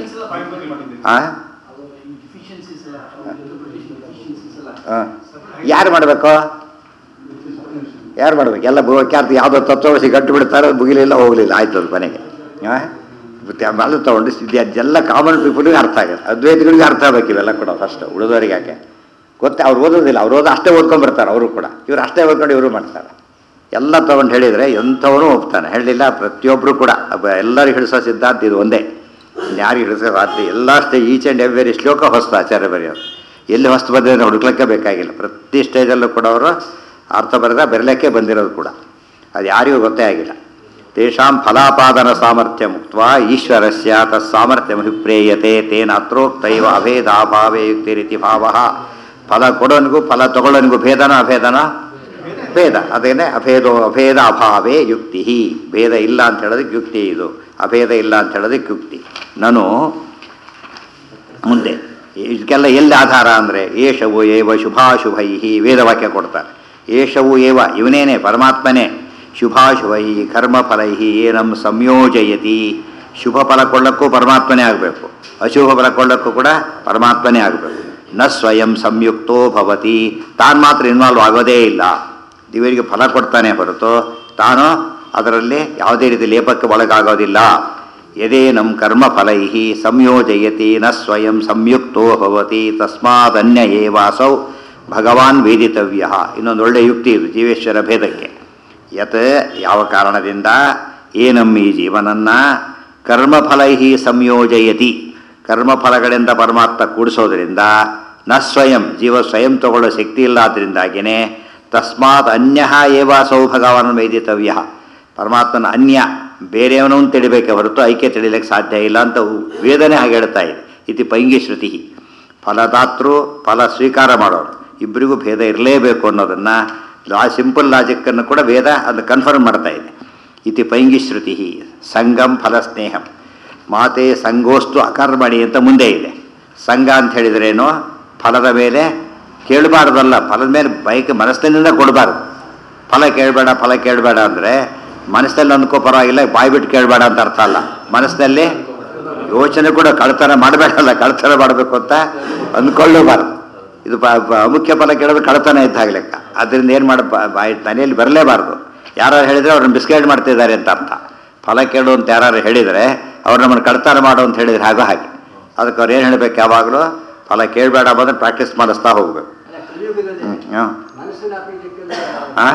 ಯಾರು ಮಾಡಬೇಕು? ಯಾರು ಮಾಡ್ಬೇಕು? ಎಲ್ಲ ಭೂಕ್ಯಾರ್ತಿ ಯಾವುದೋ ತತ್ವಸಿ ಗಂಟು ಬಿಡ್ತಾರೆ, ಮುಗಿಲಿಲ್ಲ, ಹೋಗಲಿಲ್ಲ, ಆಯ್ತು ಅದು ಮನೆಗೆ. ಅದು ತೊಗೊಂಡು ಎಲ್ಲ ಕಾಮನ್ ಪೀಪಲ್ಗೆ ಅರ್ಥ ಆಗುತ್ತೆ, ಅದ್ವೈತಗಳಿಗೆ ಅರ್ಥ ಆಗಬೇಕು ಇವೆಲ್ಲ ಕೂಡ ಫಸ್ಟ್. ಉಳಿದವರಿಗೆ ಯಾಕೆ ಗೊತ್ತೇ? ಅವ್ರು ಓದೋದಿಲ್ಲ, ಅವ್ರು ಅಷ್ಟೇ ಓದ್ಕೊಂಡ್ಬರ್ತಾರೆ ಅವರು ಕೂಡ. ಇವರು ಅಷ್ಟೇ ಓದ್ಕೊಂಡು ಇವರು ಮಾಡ್ತಾರೆ. ಎಲ್ಲ ತೊಗೊಂಡು ಹೇಳಿದರೆ ಎಂಥವನು ಒಪ್ತಾನೆ. ಹೇಳಲಿಲ್ಲ ಪ್ರತಿಯೊಬ್ಬರು ಕೂಡ ಎಲ್ಲರಿಗೂ ಹಿಡಿಸೋ ಸಿದ್ಧಾಂತ ಇದು ಒಂದೇ. ಯಾರಿಗೆ ಹಿಡಿಸೋ ರಾತ್ರಿ ಎಲ್ಲ ಅಷ್ಟೇ. ಈಚ್ ಆ್ಯಂಡ್ ಎವ್ರಿ ಶ್ಲೋಕ ಹೊಸ್ತು ಆಚಾರ್ಯ ಬರೆಯೋರು. ಎಲ್ಲಿ ಹೊಸ್ತು ಬಂದಿದೆ ಹುಡುಕ್ಲಿಕ್ಕೆ ಬೇಕಾಗಿಲ್ಲ. ಪ್ರತಿ ಸ್ಟೇಜಲ್ಲೂ ಕೂಡ ಅವರು ಅರ್ಥ ಬರಲಿಕ್ಕೆ ಬಂದಿರೋದು ಕೂಡ ಅದು ಯಾರಿಗೂ ಗೊತ್ತೇ ಆಗಿಲ್ಲ. ತೇಷಾಂ ಫಲಾಪಾದನ ಸಾಮರ್ಥ್ಯ ಮುಕ್ತ ಈಶ್ವರಸ್ಯ ತತ್ ಸಾಮರ್ಥ್ಯಮಭಿಪ್ರೇಯತೆ ತೇನ ಅತ್ರೋಕ್ತೈವ ಅಭೇದಾಭಾವೇ ಯುಕ್ತಿ ರೀತಿ ಭಾವ. ಫಲ ಕೊಡೋನಿಗೂ ಫಲ ತಗೊಳ್ಳೋನಿಗೂ ಭೇದನ ಅಭೇದನ ಭೇದ ಅದೇನೆ ಅಭೇದ ಅಭಾವೇ ಯುಕ್ತಿ. ಭೇದ ಇಲ್ಲ ಅಂತ ಹೇಳೋದಕ್ಕೆ ಯುಕ್ತಿ ಇದು, ಅಭೇದ ಇಲ್ಲ ಅಂತ ಹೇಳೋದಕ್ಕೆ ಯುಕ್ತಿ. ನಾನು ಮುಂದೆ ಇದಕ್ಕೆಲ್ಲ ಎಲ್ಲಿ ಆಧಾರ ಅಂದರೆ ಏಷವು ಏವ ಶುಭಾಶುಭೈ ವೇದವಾಕ್ಯ ಕೊಡ್ತಾರೆ. ಏಷವು ಏವ ಇವನೇನೆ ಪರಮಾತ್ಮನೇ ಶುಭಾಶುಭೈ ಕರ್ಮಫಲೈ ಏನಂ ಸಂಯೋಜಯತಿ. ಶುಭ ಫಲ ಕೊಳ್ಳಕ್ಕೂ ಪರಮಾತ್ಮನೇ ಆಗಬೇಕು, ಅಶುಭ ಫಲ ಕೊಳ್ಳಕ್ಕೂ ಕೂಡ ಪರಮಾತ್ಮನೇ ಆಗಬೇಕು. ನ ಸ್ವಯಂ ಸಂಯುಕ್ತೋ ಭವತಿ, ತಾನು ಮಾತ್ರ ಇನ್ವಾಲ್ವ್ ಆಗೋದೇ ಇಲ್ಲ. ದೇವರಿಗೆ ಫಲ ಕೊಡ್ತಾನೆ ಹೊರತು ತಾನು ಅದರಲ್ಲಿ ಯಾವುದೇ ರೀತಿ ಲೇಪಕ್ಕೆ ಒಳಗಾಗೋದಿಲ್ಲ. ಯದೇನಂ ಕರ್ಮಫಲೈ ಸಂಯೋಜಯತಿ ನ ಸ್ವಯಂ ಸಂಯುಕ್ತೋ ಭವತಿ ತಸ್ಮಾದನ್ಯ ಏವಾಸೌ ಭಗವಾನ್ ವೇದಿತವ್ಯ. ಇನ್ನೊಂದು ಒಳ್ಳೆಯ ಯುಕ್ತಿ ಇದು ಜೀವೇಶ್ವರ ಭೇದಕ್ಕೆ. ಯತ್ ಯಾವ ಕಾರಣದಿಂದ ಏನಂ ಈ ಜೀವನನ್ನು ಕರ್ಮಫಲೈ ಸಂಯೋಜಯತಿ, ಕರ್ಮಫಲಗಳಿಂದ ಪರಮಾತ್ಮ ಕೂಡಿಸೋದ್ರಿಂದ ನ ಸ್ವಯಂ ಜೀವ ಸ್ವಯಂ ತಗೊಳ್ಳೋ ಶಕ್ತಿ ಇಲ್ಲ, ಆದ್ದರಿಂದಾಗಿಯೇ ತಸ್ಮಾತ್ ಅನ್ಯ ಏವಾಸೌ ಭಗವಾನ್ ವೇದಿತವ್ಯ. ಪರಮಾತ್ಮನ ಅನ್ಯ ಬೇರೆಯವನು ತಿಳಿಬೇಕೆ ಹೊರತು ಐಕ್ಯ ತಿಳಿಲಿಕ್ಕೆ ಸಾಧ್ಯ ಇಲ್ಲ ಅಂತ ವೇದನೆ ಹಾಗೆ ಹೇಳ್ತಾ ಇದೆ. ಇತಿ ಪೈಂಗಿ ಶ್ರುತಿ. ಫಲದಾತೃ ಫಲ ಸ್ವೀಕಾರ ಮಾಡೋರು ಇಬ್ಬರಿಗೂ ಭೇದ ಇರಲೇಬೇಕು ಅನ್ನೋದನ್ನು ಸಿಂಪಲ್ ಲಾಜಿಕ್ಕನ್ನು ಕೂಡ ವೇದ ಅದು ಕನ್ಫರ್ಮ್ ಮಾಡ್ತಾ ಇದೆ. ಇತಿ ಪೈಂಗಿ ಶ್ರುತಿ ಸಂಗಂ ಫಲ ಸ್ನೇಹಂ ಮಾತೆ ಸಂಗೋಸ್ತು ಅಕರ್ಮಣಿ ಅಂತ ಮುಂದೆ ಇದೆ. ಸಂಘ ಅಂತ ಹೇಳಿದ್ರೇನು, ಫಲದ ಮೇಲೆ ಕೇಳಬಾರ್ದಲ್ಲ, ಫಲದ ಮೇಲೆ ಬೈಕ್ ಮನಸ್ಸಿನಿಂದ ಕೊಡಬಾರ್ದು. ಫಲ ಕೇಳಬೇಡ ಅಂದರೆ ಮನಸ್ಸಲ್ಲಿ ಅಂದ್ಕೋ ಪರವಾಗಿಲ್ಲ, ಬಾಯಿ ಬಿಟ್ಟು ಕೇಳಬೇಡ ಅಂತ ಅರ್ಥ ಅಲ್ಲ. ಮನಸ್ಸಿನಲ್ಲಿ ಯೋಚನೆ ಕೂಡ ಕಳ್ತನ ಮಾಡಬೇಡಲ್ಲ, ಕಳ್ತನ ಮಾಡಬೇಕು ಅಂತ ಅಂದ್ಕೊಳ್ಳಬಾರ್ದು. ಇದು ಮುಖ್ಯ ಫಲ ಕೇಳೋದು ಕಳ್ತನ ಇದ್ದಾಗ ಲೆಕ್ಕ. ಅದರಿಂದ ಏನು ಬಾಯಿ ಮನೆಯಲ್ಲಿ ಬರಲೇಬಾರ್ದು. ಯಾರು ಹೇಳಿದರೆ ಅವ್ರನ್ನ ಮಿಸ್ಗೈಡ್ ಮಾಡ್ತಿದ್ದಾರೆ ಅಂತ ಅರ್ಥ. ಫಲ ಕೇಳು ಅಂತ ಯಾರು ಹೇಳಿದರೆ ಅವ್ರು ನಮ್ಮನ್ನು ಕಳ್ತನ ಮಾಡು ಅಂತ ಹೇಳಿದರೆ ಹಾಗೆ ಅದಕ್ಕೆ ಅವ್ರು ಏನು ಹೇಳಬೇಕು, ಯಾವಾಗಲೂ ಫಲ ಕೇಳಬೇಡ ಬಂದರೆ ಪ್ರಾಕ್ಟೀಸ್ ಮಾಡಿಸ್ತಾ ಹೋಗ್ಬೇಕು. ಹಾಂ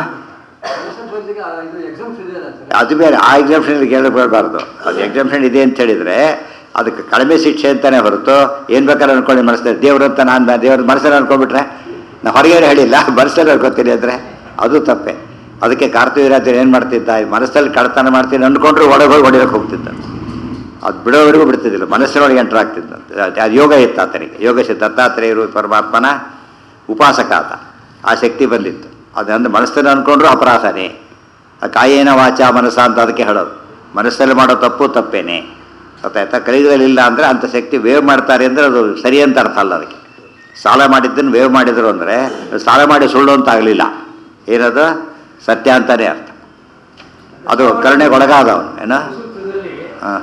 ಅದು ಬೇರೆ, ಆ ಎಕ್ಸಾಮ್ಷನ್ ಕೇಳಬಾರ್ದು. ಅದು ಎಕ್ಸಾಮ್ಷನ್ ಇದೆ ಅಂತ ಹೇಳಿದರೆ ಅದಕ್ಕೆ ಕಡಿಮೆ ಶಿಕ್ಷೆ ಅಂತಲೇ ಹೊರತು ಏನು ಬೇಕಾದ್ರೆ ಅನ್ಕೊಂಡು ಮನಸ್ಸಲ್ಲಿ ದೇವ್ರು ಅಂತ ನಾನು ದೇವ್ರ ಮನಸ್ಸಲ್ಲಿ ಅನ್ಕೊಂಡ್ಬಿಟ್ರೆ ನಾ ಹೊರಗೇನು ಹೇಳಿಲ್ಲ, ಮನಸ್ಸಲ್ಲಿ ಅನ್ಕೋತೀನಿ ಅಂದರೆ ಅದು ತಪ್ಪೆ. ಅದಕ್ಕೆ ಕಾರ್ತಿವೀರ್ಯಾದ್ರು ಏನು ಮಾಡ್ತಿದ್ದ, ಮನಸ್ಸಲ್ಲಿ ಕಳ್ತನ ಮಾಡ್ತೀನಿ ಅಂದ್ಕೊಂಡ್ರು ಒಳಗೆ ಹೊಡಿಯೋಕ್ಕೆ ಹೋಗ್ತಿದ್ದ. ಅದು ಬಿಡೋವರೆಗೂ ಬಿಡ್ತಿದ್ದಿಲ್ಲ, ಮನಸ್ಸಿನೊಳಗೆ ಎಂಟ್ರ್ ಆಗ್ತಿದ್ದಂತೆ. ಅದು ಯೋಗ ಇತ್ತು ಆತನಿಗೆ. ಯೋಗ ದತ್ತಾತ್ರೇಯರು ಪರಮಾತ್ಮನ ಉಪಾಸಕ ಆತ, ಆ ಶಕ್ತಿ ಬಂದಿತ್ತು. ಅದಂದ್ರೆ ಮನಸ್ಸನ್ನು ಅಂದ್ಕೊಂಡ್ರು ಅಪರಾಧನೇ. ಕಾಯೇನ ವಾಚ ಮನಸ್ಸ ಅಂತ ಅದಕ್ಕೆ ಹೇಳೋದು. ಮನಸ್ಸಲ್ಲಿ ಮಾಡೋ ತಪ್ಪೇನೆ ಗೊತ್ತಾಯ್ತಾ. ಕಲಿಯುಗದಲ್ಲಿ ಇಲ್ಲ ಅಂದರೆ ಅಂಥ ಶಕ್ತಿ ವೇವ್ ಮಾಡ್ತಾರೆ ಅಂದರೆ ಅದು ಸರಿ ಅಂತ ಅರ್ಥ ಅಲ್ಲ. ಅದಕ್ಕೆ ಸಾಲ ಮಾಡಿದ್ದನ್ನು ವೇವ್ ಮಾಡಿದರು ಅಂದರೆ ಸಾಲ ಮಾಡಿ ಸುಳ್ಳು ಅಂತ ಆಗಲಿಲ್ಲ, ಏನದು ಸತ್ಯ ಅಂತಲೇ ಅರ್ಥ. ಅದು ಕರುಣೆಗೊಳಗಾದವನು ಏನೋ. ಹಾಂ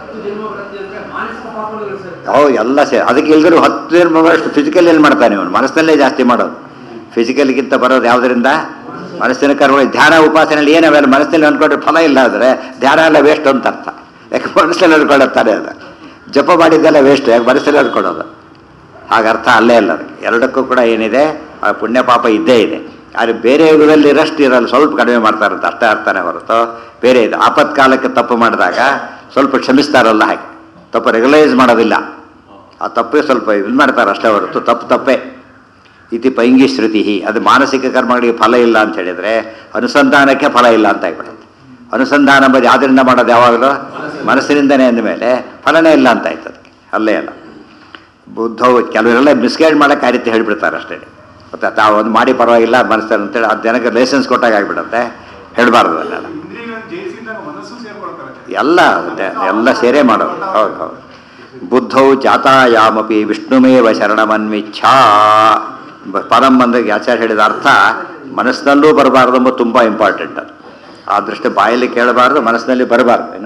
ಎಲ್ಲ ಅದಕ್ಕೆ ಇಲ್ದರೂ 10 ಜನ್ಮಗಳಷ್ಟು ಫಿಸಿಕಲ್ ಏನು ಮಾಡ್ತಾನೆ ಅವನು, ಮನಸ್ಸಿನಲ್ಲೇ ಜಾಸ್ತಿ ಮಾಡೋದು. ಫಿಸಿಕಲ್ಗಿಂತ ಬರೋದು ಯಾವುದರಿಂದ, ಮನಸ್ಸಿನ ಕರ್ಮಗಳು. ಧ್ಯಾನ ಉಪಾಸನೆಯಲ್ಲಿ ಏನಾವೆಲ್ಲ ಮನಸ್ಸಿನಲ್ಲಿ ಅಂದ್ಕೊಂಡ್ರೆ ಫಲ ಇಲ್ಲ ಅಂದರೆ ಧ್ಯಾನ ಎಲ್ಲ ವೇಸ್ಟ್ ಅಂತ ಅರ್ಥ. ಯಾಕೆ ಮನಸ್ಸಲ್ಲಿ ಅಂದ್ಕೊಳ್ಳುತ್ತಾನೆ ಅದು. ಜಪ ಮಾಡಿದ್ದೆಲ್ಲ ವೇಸ್ಟ್, ಯಾಕೆ ಮನಸ್ಸಲ್ಲಿ ಅಂದ್ಕೊಳ್ಳೋದು, ಹಾಗೆ ಅರ್ಥ ಅಲ್ಲೇ ಅಲ್ಲ. ಅದಕ್ಕೆ ಎರಡಕ್ಕೂ ಕೂಡ ಏನಿದೆ, ಆ ಪುಣ್ಯ ಪಾಪ ಇದ್ದೇ ಇದೆ. ಆದರೆ ಬೇರೆ ಯುಗದಲ್ಲಿ ರೆಸ್ಟ್ ಇರಲ್ಲ, ಸ್ವಲ್ಪ ಕಡಿಮೆ ಮಾಡ್ತಾರಂತ ಅಷ್ಟೇ ಅರ್ಥನೇ ಹೊರತು ಬೇರೆ ಇದು. ಆಪತ್ಕಾಲಕ್ಕೆ ತಪ್ಪು ಮಾಡಿದಾಗ ಸ್ವಲ್ಪ ಕ್ಷಮಿಸ್ತಾರಲ್ಲ, ಹಾಗೆ ತಪ್ಪು ರೆಗ್ಯುಲೈಸ್ ಮಾಡೋದಿಲ್ಲ. ಆ ತಪ್ಪೇ ಸ್ವಲ್ಪ ಇದು ಮಾಡ್ತಾರೆ ಅಷ್ಟೇ ಹೊರತು ತಪ್ಪೇ. ಇತಿ ಪೈಂಗಿ ಶ್ರುತಿ. ಅದು ಮಾನಸಿಕ ಕರ್ಮಗಳಿಗೆ ಫಲ ಇಲ್ಲ ಅಂತ ಹೇಳಿದರೆ ಅನುಸಂಧಾನಕ್ಕೆ ಫಲ ಇಲ್ಲ ಅಂತ ಆಗ್ಬಿಡುತ್ತೆ. ಅನುಸಂಧಾನ ಬಗ್ಗೆ ಯಾವುದರಿಂದ ಮಾಡೋದು, ಯಾವಾಗಲೂ ಮನಸ್ಸಿನಿಂದನೇ ಅಂದಮೇಲೆ ಫಲನೇ ಇಲ್ಲ ಅಂತ ಆಯ್ತು. ಅದಕ್ಕೆ ಅಲ್ಲೇ ಅಲ್ಲ. ಬುದ್ಧವು ಕೆಲವರೆಲ್ಲ ಮಿಸ್ಗೈಡ್ ಮಾಡೋಕ್ಕೆ ಆ ರೀತಿ ಹೇಳಿಬಿಡ್ತಾರೆ ಅಷ್ಟೇ. ಗೊತ್ತಾ, ತಾವು ಒಂದು ಮಾಡಿ ಪರವಾಗಿಲ್ಲ ಮನಸ್ಸನ್ನು ಅಂತೇಳಿ ಅದು ಜನಕ್ಕೆ ಲೈಸೆನ್ಸ್ ಕೊಟ್ಟಾಗ ಆಗಿಬಿಡುತ್ತೆ. ಹೇಳಬಾರ್ದು ಅದನ್ನೆಲ್ಲ. ಎಲ್ಲ ಸೇರೇ ಮಾಡೋದು. ಹೌದು. ಬುದ್ಧೌ ಜಾತಾಯಾಮಪಿ ವಿಷ್ಣುಮೇವ ಶರಣಮನ್ವಿಚ್ಛಾ. ಪರಂ ಬಂದಾಗ ಆಚಾರ್ಯ ಹೇಳಿದ ಅರ್ಥ ಮನಸ್ಸಿನಲ್ಲೂ ಬರಬಾರ್ದು ಎಂಬುದು ತುಂಬ ಇಂಪಾರ್ಟೆಂಟ್. ಅದು ಆ ದೃಷ್ಟಿ ಬಾಯಲ್ಲಿ ಕೇಳಬಾರ್ದು, ಮನಸ್ಸಿನಲ್ಲಿ ಬರಬಾರ್ದು. ಏನು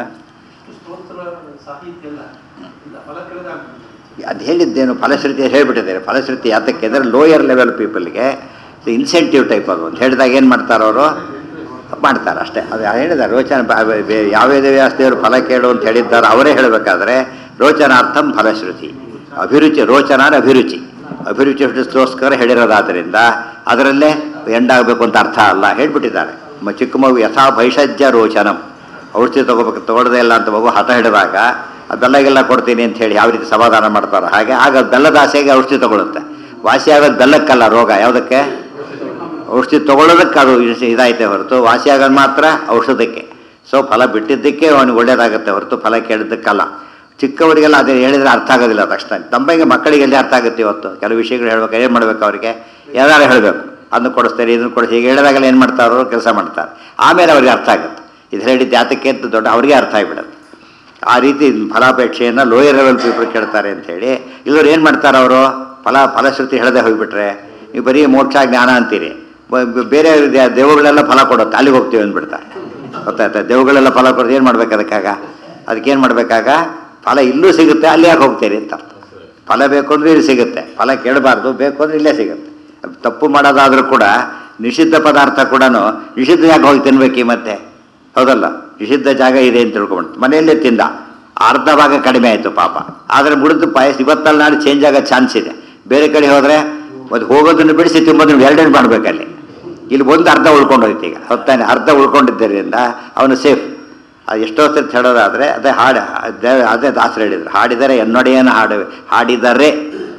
ಅದು ಹೇಳಿದ್ದೇನು, ಫಲಶ್ರುತಿ ಹೇಳಿಬಿಟ್ಟಿದ್ದಾರೆ. ಫಲಶ್ರುತಿ ಯಾತಕ್ಕೆ ಅಂದರೆ ಲೋಯರ್ ಲೆವೆಲ್ ಪೀಪಲ್ಗೆ ಇನ್ಸೆಂಟಿವ್ ಟೈಪ್ ಅದು ಅಂತ ಹೇಳಿದಾಗ ಏನು ಮಾಡ್ತಾರೆ, ಅವರು ಮಾಡ್ತಾರೆ ಅಷ್ಟೇ. ಅದು ಹೇಳಿದ್ದಾರೆ ರೋಚನ ಯಾವ್ಯಾವ ವ್ಯಾಸ್ತಿಯವರು ಫಲ ಕೇಳು ಅಂತ ಹೇಳಿದ್ದಾರೆ, ಅವರೇ ಹೇಳಬೇಕಾದ್ರೆ ರೋಚನಾರ್ಥಂ ಫಲಶ್ರುತಿ. ಅಭಿರುಚಿ ರೋಚನ ಅಭಿರುಚಿ ಹುಟ್ಟಿಸ್ಕೋಸ್ಕರ ಹೇಳಿರೋದಾದ್ದರಿಂದ ಅದರಲ್ಲೇ ಎಂಡಾಗಬೇಕು ಅಂತ ಅರ್ಥ ಅಲ್ಲ, ಹೇಳ್ಬಿಟ್ಟಿದ್ದಾರೆ. ಚಿಕ್ಕ ಮಗು ಯಥಾ ಭೈಷಜ್ಯ ರೋಚನಂ, ಔಷಧಿ ತೊಗೊಳ್ಳೋದೇ ಇಲ್ಲ ಅಂತ ಮಗು ಹಠ ಹಿಡಿದಾಗ ಬೆಲ್ಲಗೆಲ್ಲ ಕೊಡ್ತೀನಿ ಅಂತ ಹೇಳಿ ಯಾವ ರೀತಿ ಸಮಾಧಾನ ಮಾಡ್ತಾರೋ ಹಾಗೆ ಆಗ ಬೆಲ್ಲದ ಆಸೆಗೆ ಔಷಧಿ ತೊಗೊಳುತ್ತೆ. ವಾಸಿ ಆಗೋದು ಬೆಲ್ಲಕ್ಕಲ್ಲ, ರೋಗ ಯಾವುದಕ್ಕೆ, ಔಷಧಿ ತೊಗೊಳ್ಳೋದಕ್ಕೆ ಅದು ಇದಾಯ್ತೆ ಹೊರತು ವಾಸಿ ಆಗೋದು ಮಾತ್ರ ಔಷಧಕ್ಕೆ. ಸೊ ಫಲ ಬಿಟ್ಟಿದ್ದಕ್ಕೆ ಅವನಿಗೆ ಒಳ್ಳೇದಾಗುತ್ತೆ ಹೊರತು ಫಲ ಕೇಳಿದ್ದಕ್ಕಲ್ಲ. ಚಿಕ್ಕವರಿಗೆಲ್ಲ ಅದೇ ಹೇಳಿದರೆ ಅರ್ಥ ಆಗೋದಿಲ್ಲ ತಕ್ಷಣ. ತಮ್ಮಂಗೆ ಮಕ್ಕಳಿಗೆ ಎಲ್ಲಿ ಅರ್ಥ ಆಗುತ್ತೆ. ಇವತ್ತು ಕೆಲವು ವಿಷಯಗಳು ಹೇಳ್ಬೇಕು, ಏನು ಮಾಡಬೇಕು, ಅವರಿಗೆ ಯಾರು ಹೇಳಬೇಕು, ಅದನ್ನು ಕೊಡಿಸ್ತಾರೆ, ಇದನ್ನು ಕೊಡಿಸಿ ಹೀಗೆ ಹೇಳಿದಾಗಲೇ ಏನು ಮಾಡ್ತಾರೆ ಅವರು ಕೆಲಸ ಮಾಡ್ತಾರೆ. ಆಮೇಲೆ ಅವ್ರಿಗೆ ಅರ್ಥ ಆಗುತ್ತೆ, ಇದು ಹೇಳಿದ್ದು ಜಾತಕ್ಕೆ ಅಂತ ದೊಡ್ಡ ಅವ್ರಿಗೆ ಅರ್ಥ ಆಗಿಬಿಡುತ್ತೆ. ಆ ರೀತಿ ಫಲಾಪೇಕ್ಷೆಯನ್ನು ಲೋಯರ್ ಲೆವೆಲ್ ಪೀಪಲ್ ಕೇಳ್ತಾರೆ ಅಂಥೇಳಿ. ಇಲ್ಲವ್ರು ಏನು ಮಾಡ್ತಾರೆ ಅವರು ಫಲಶ್ರುತಿ ಹೇಳದೆ ಹೋಗಿಬಿಟ್ರೆ ನೀವು ಬರೀ ಮೋಕ್ಷ ಜ್ಞಾನ ಅಂತೀರಿ, ಬೇರೆ ದೇವಗಳೆಲ್ಲ ಫಲ ಕೊಡುತ್ತೆ ಅಲ್ಲಿಗೆ ಹೋಗ್ತೀವಿ ಅಂದ್ಬಿಡ್ತಾರೆ. ಗೊತ್ತಾಯ್ತಾ? ದೇವಗಳೆಲ್ಲ ಫಲ ಕೊಡೋದು ಏನು ಮಾಡ್ಬೇಕು ಅದಕ್ಕೇನು ಮಾಡಬೇಕಾಗ ಫಲ ಇಲ್ಲೂ ಸಿಗುತ್ತೆ, ಅಲ್ಲಿ ಯಾಕೆ ಹೋಗ್ತೀರಿ ಅಂತ ಅರ್ಥ. ಫಲ ಬೇಕು ಅಂದರೆ ಇಲ್ಲಿ ಸಿಗುತ್ತೆ, ಫಲ ಕೇಳಬಾರ್ದು, ಬೇಕು ಅಂದರೆ ಇಲ್ಲೇ ಸಿಗುತ್ತೆ. ತಪ್ಪು ಮಾಡೋದಾದರೂ ಕೂಡ ನಿಷಿದ್ಧ ಪದಾರ್ಥ ಕೂಡ ನಿಷಿದ್ಧ ಯಾಕೆ ಹೋಗಿ ತಿನ್ಬೇಕು ಮತ್ತೆ, ಹೌದಲ್ಲ? ನಿಷಿದ್ಧ ಜಾಗ ಇದೆ ಅಂತ ತಿಳ್ಕೊಂಬಿಟ್ಟು ಮನೆಯಲ್ಲೇ ತಿಂದ, ಅರ್ಧ ಭಾಗ ಕಡಿಮೆ ಆಯಿತು ಪಾಪ. ಆದರೆ ಮುಡಿದು ಪಾಯಸ ಇವತ್ತಲ್ಲಿ ನಾಳೆ ಚೇಂಜ್ ಆಗೋ ಚಾನ್ಸ್ ಇದೆ. ಬೇರೆ ಕಡೆ ಹೋದರೆ ಮತ್ತು ಹೋಗೋದನ್ನು ಬಿಡಿಸಿ ತಿಂಬೋದನ್ನು ಎರಡೇನು ಮಾಡಬೇಕಲ್ಲಿ. ಇಲ್ಲಿ ಒಂದು ಅರ್ಧ ಉಳ್ಕೊಂಡು ಹೋಯ್ತು. ಈಗ ಹೊತ್ತಾನೆ ಅರ್ಧ ಉಳ್ಕೊಂಡಿದ್ದರಿಂದ ಅವನು ಸೇಫ್. ಅದು ಎಷ್ಟೋ ಸರ್ತಿ ಹೇಳೋದಾದರೆ ಅದೇ ಅದೇ ದಾಸರು ಹೇಳಿದರು, ಹಾಡಿದರೆ ಎನ್ನೊಡೆಯನ್ನು ಹಾಡಿದರೆ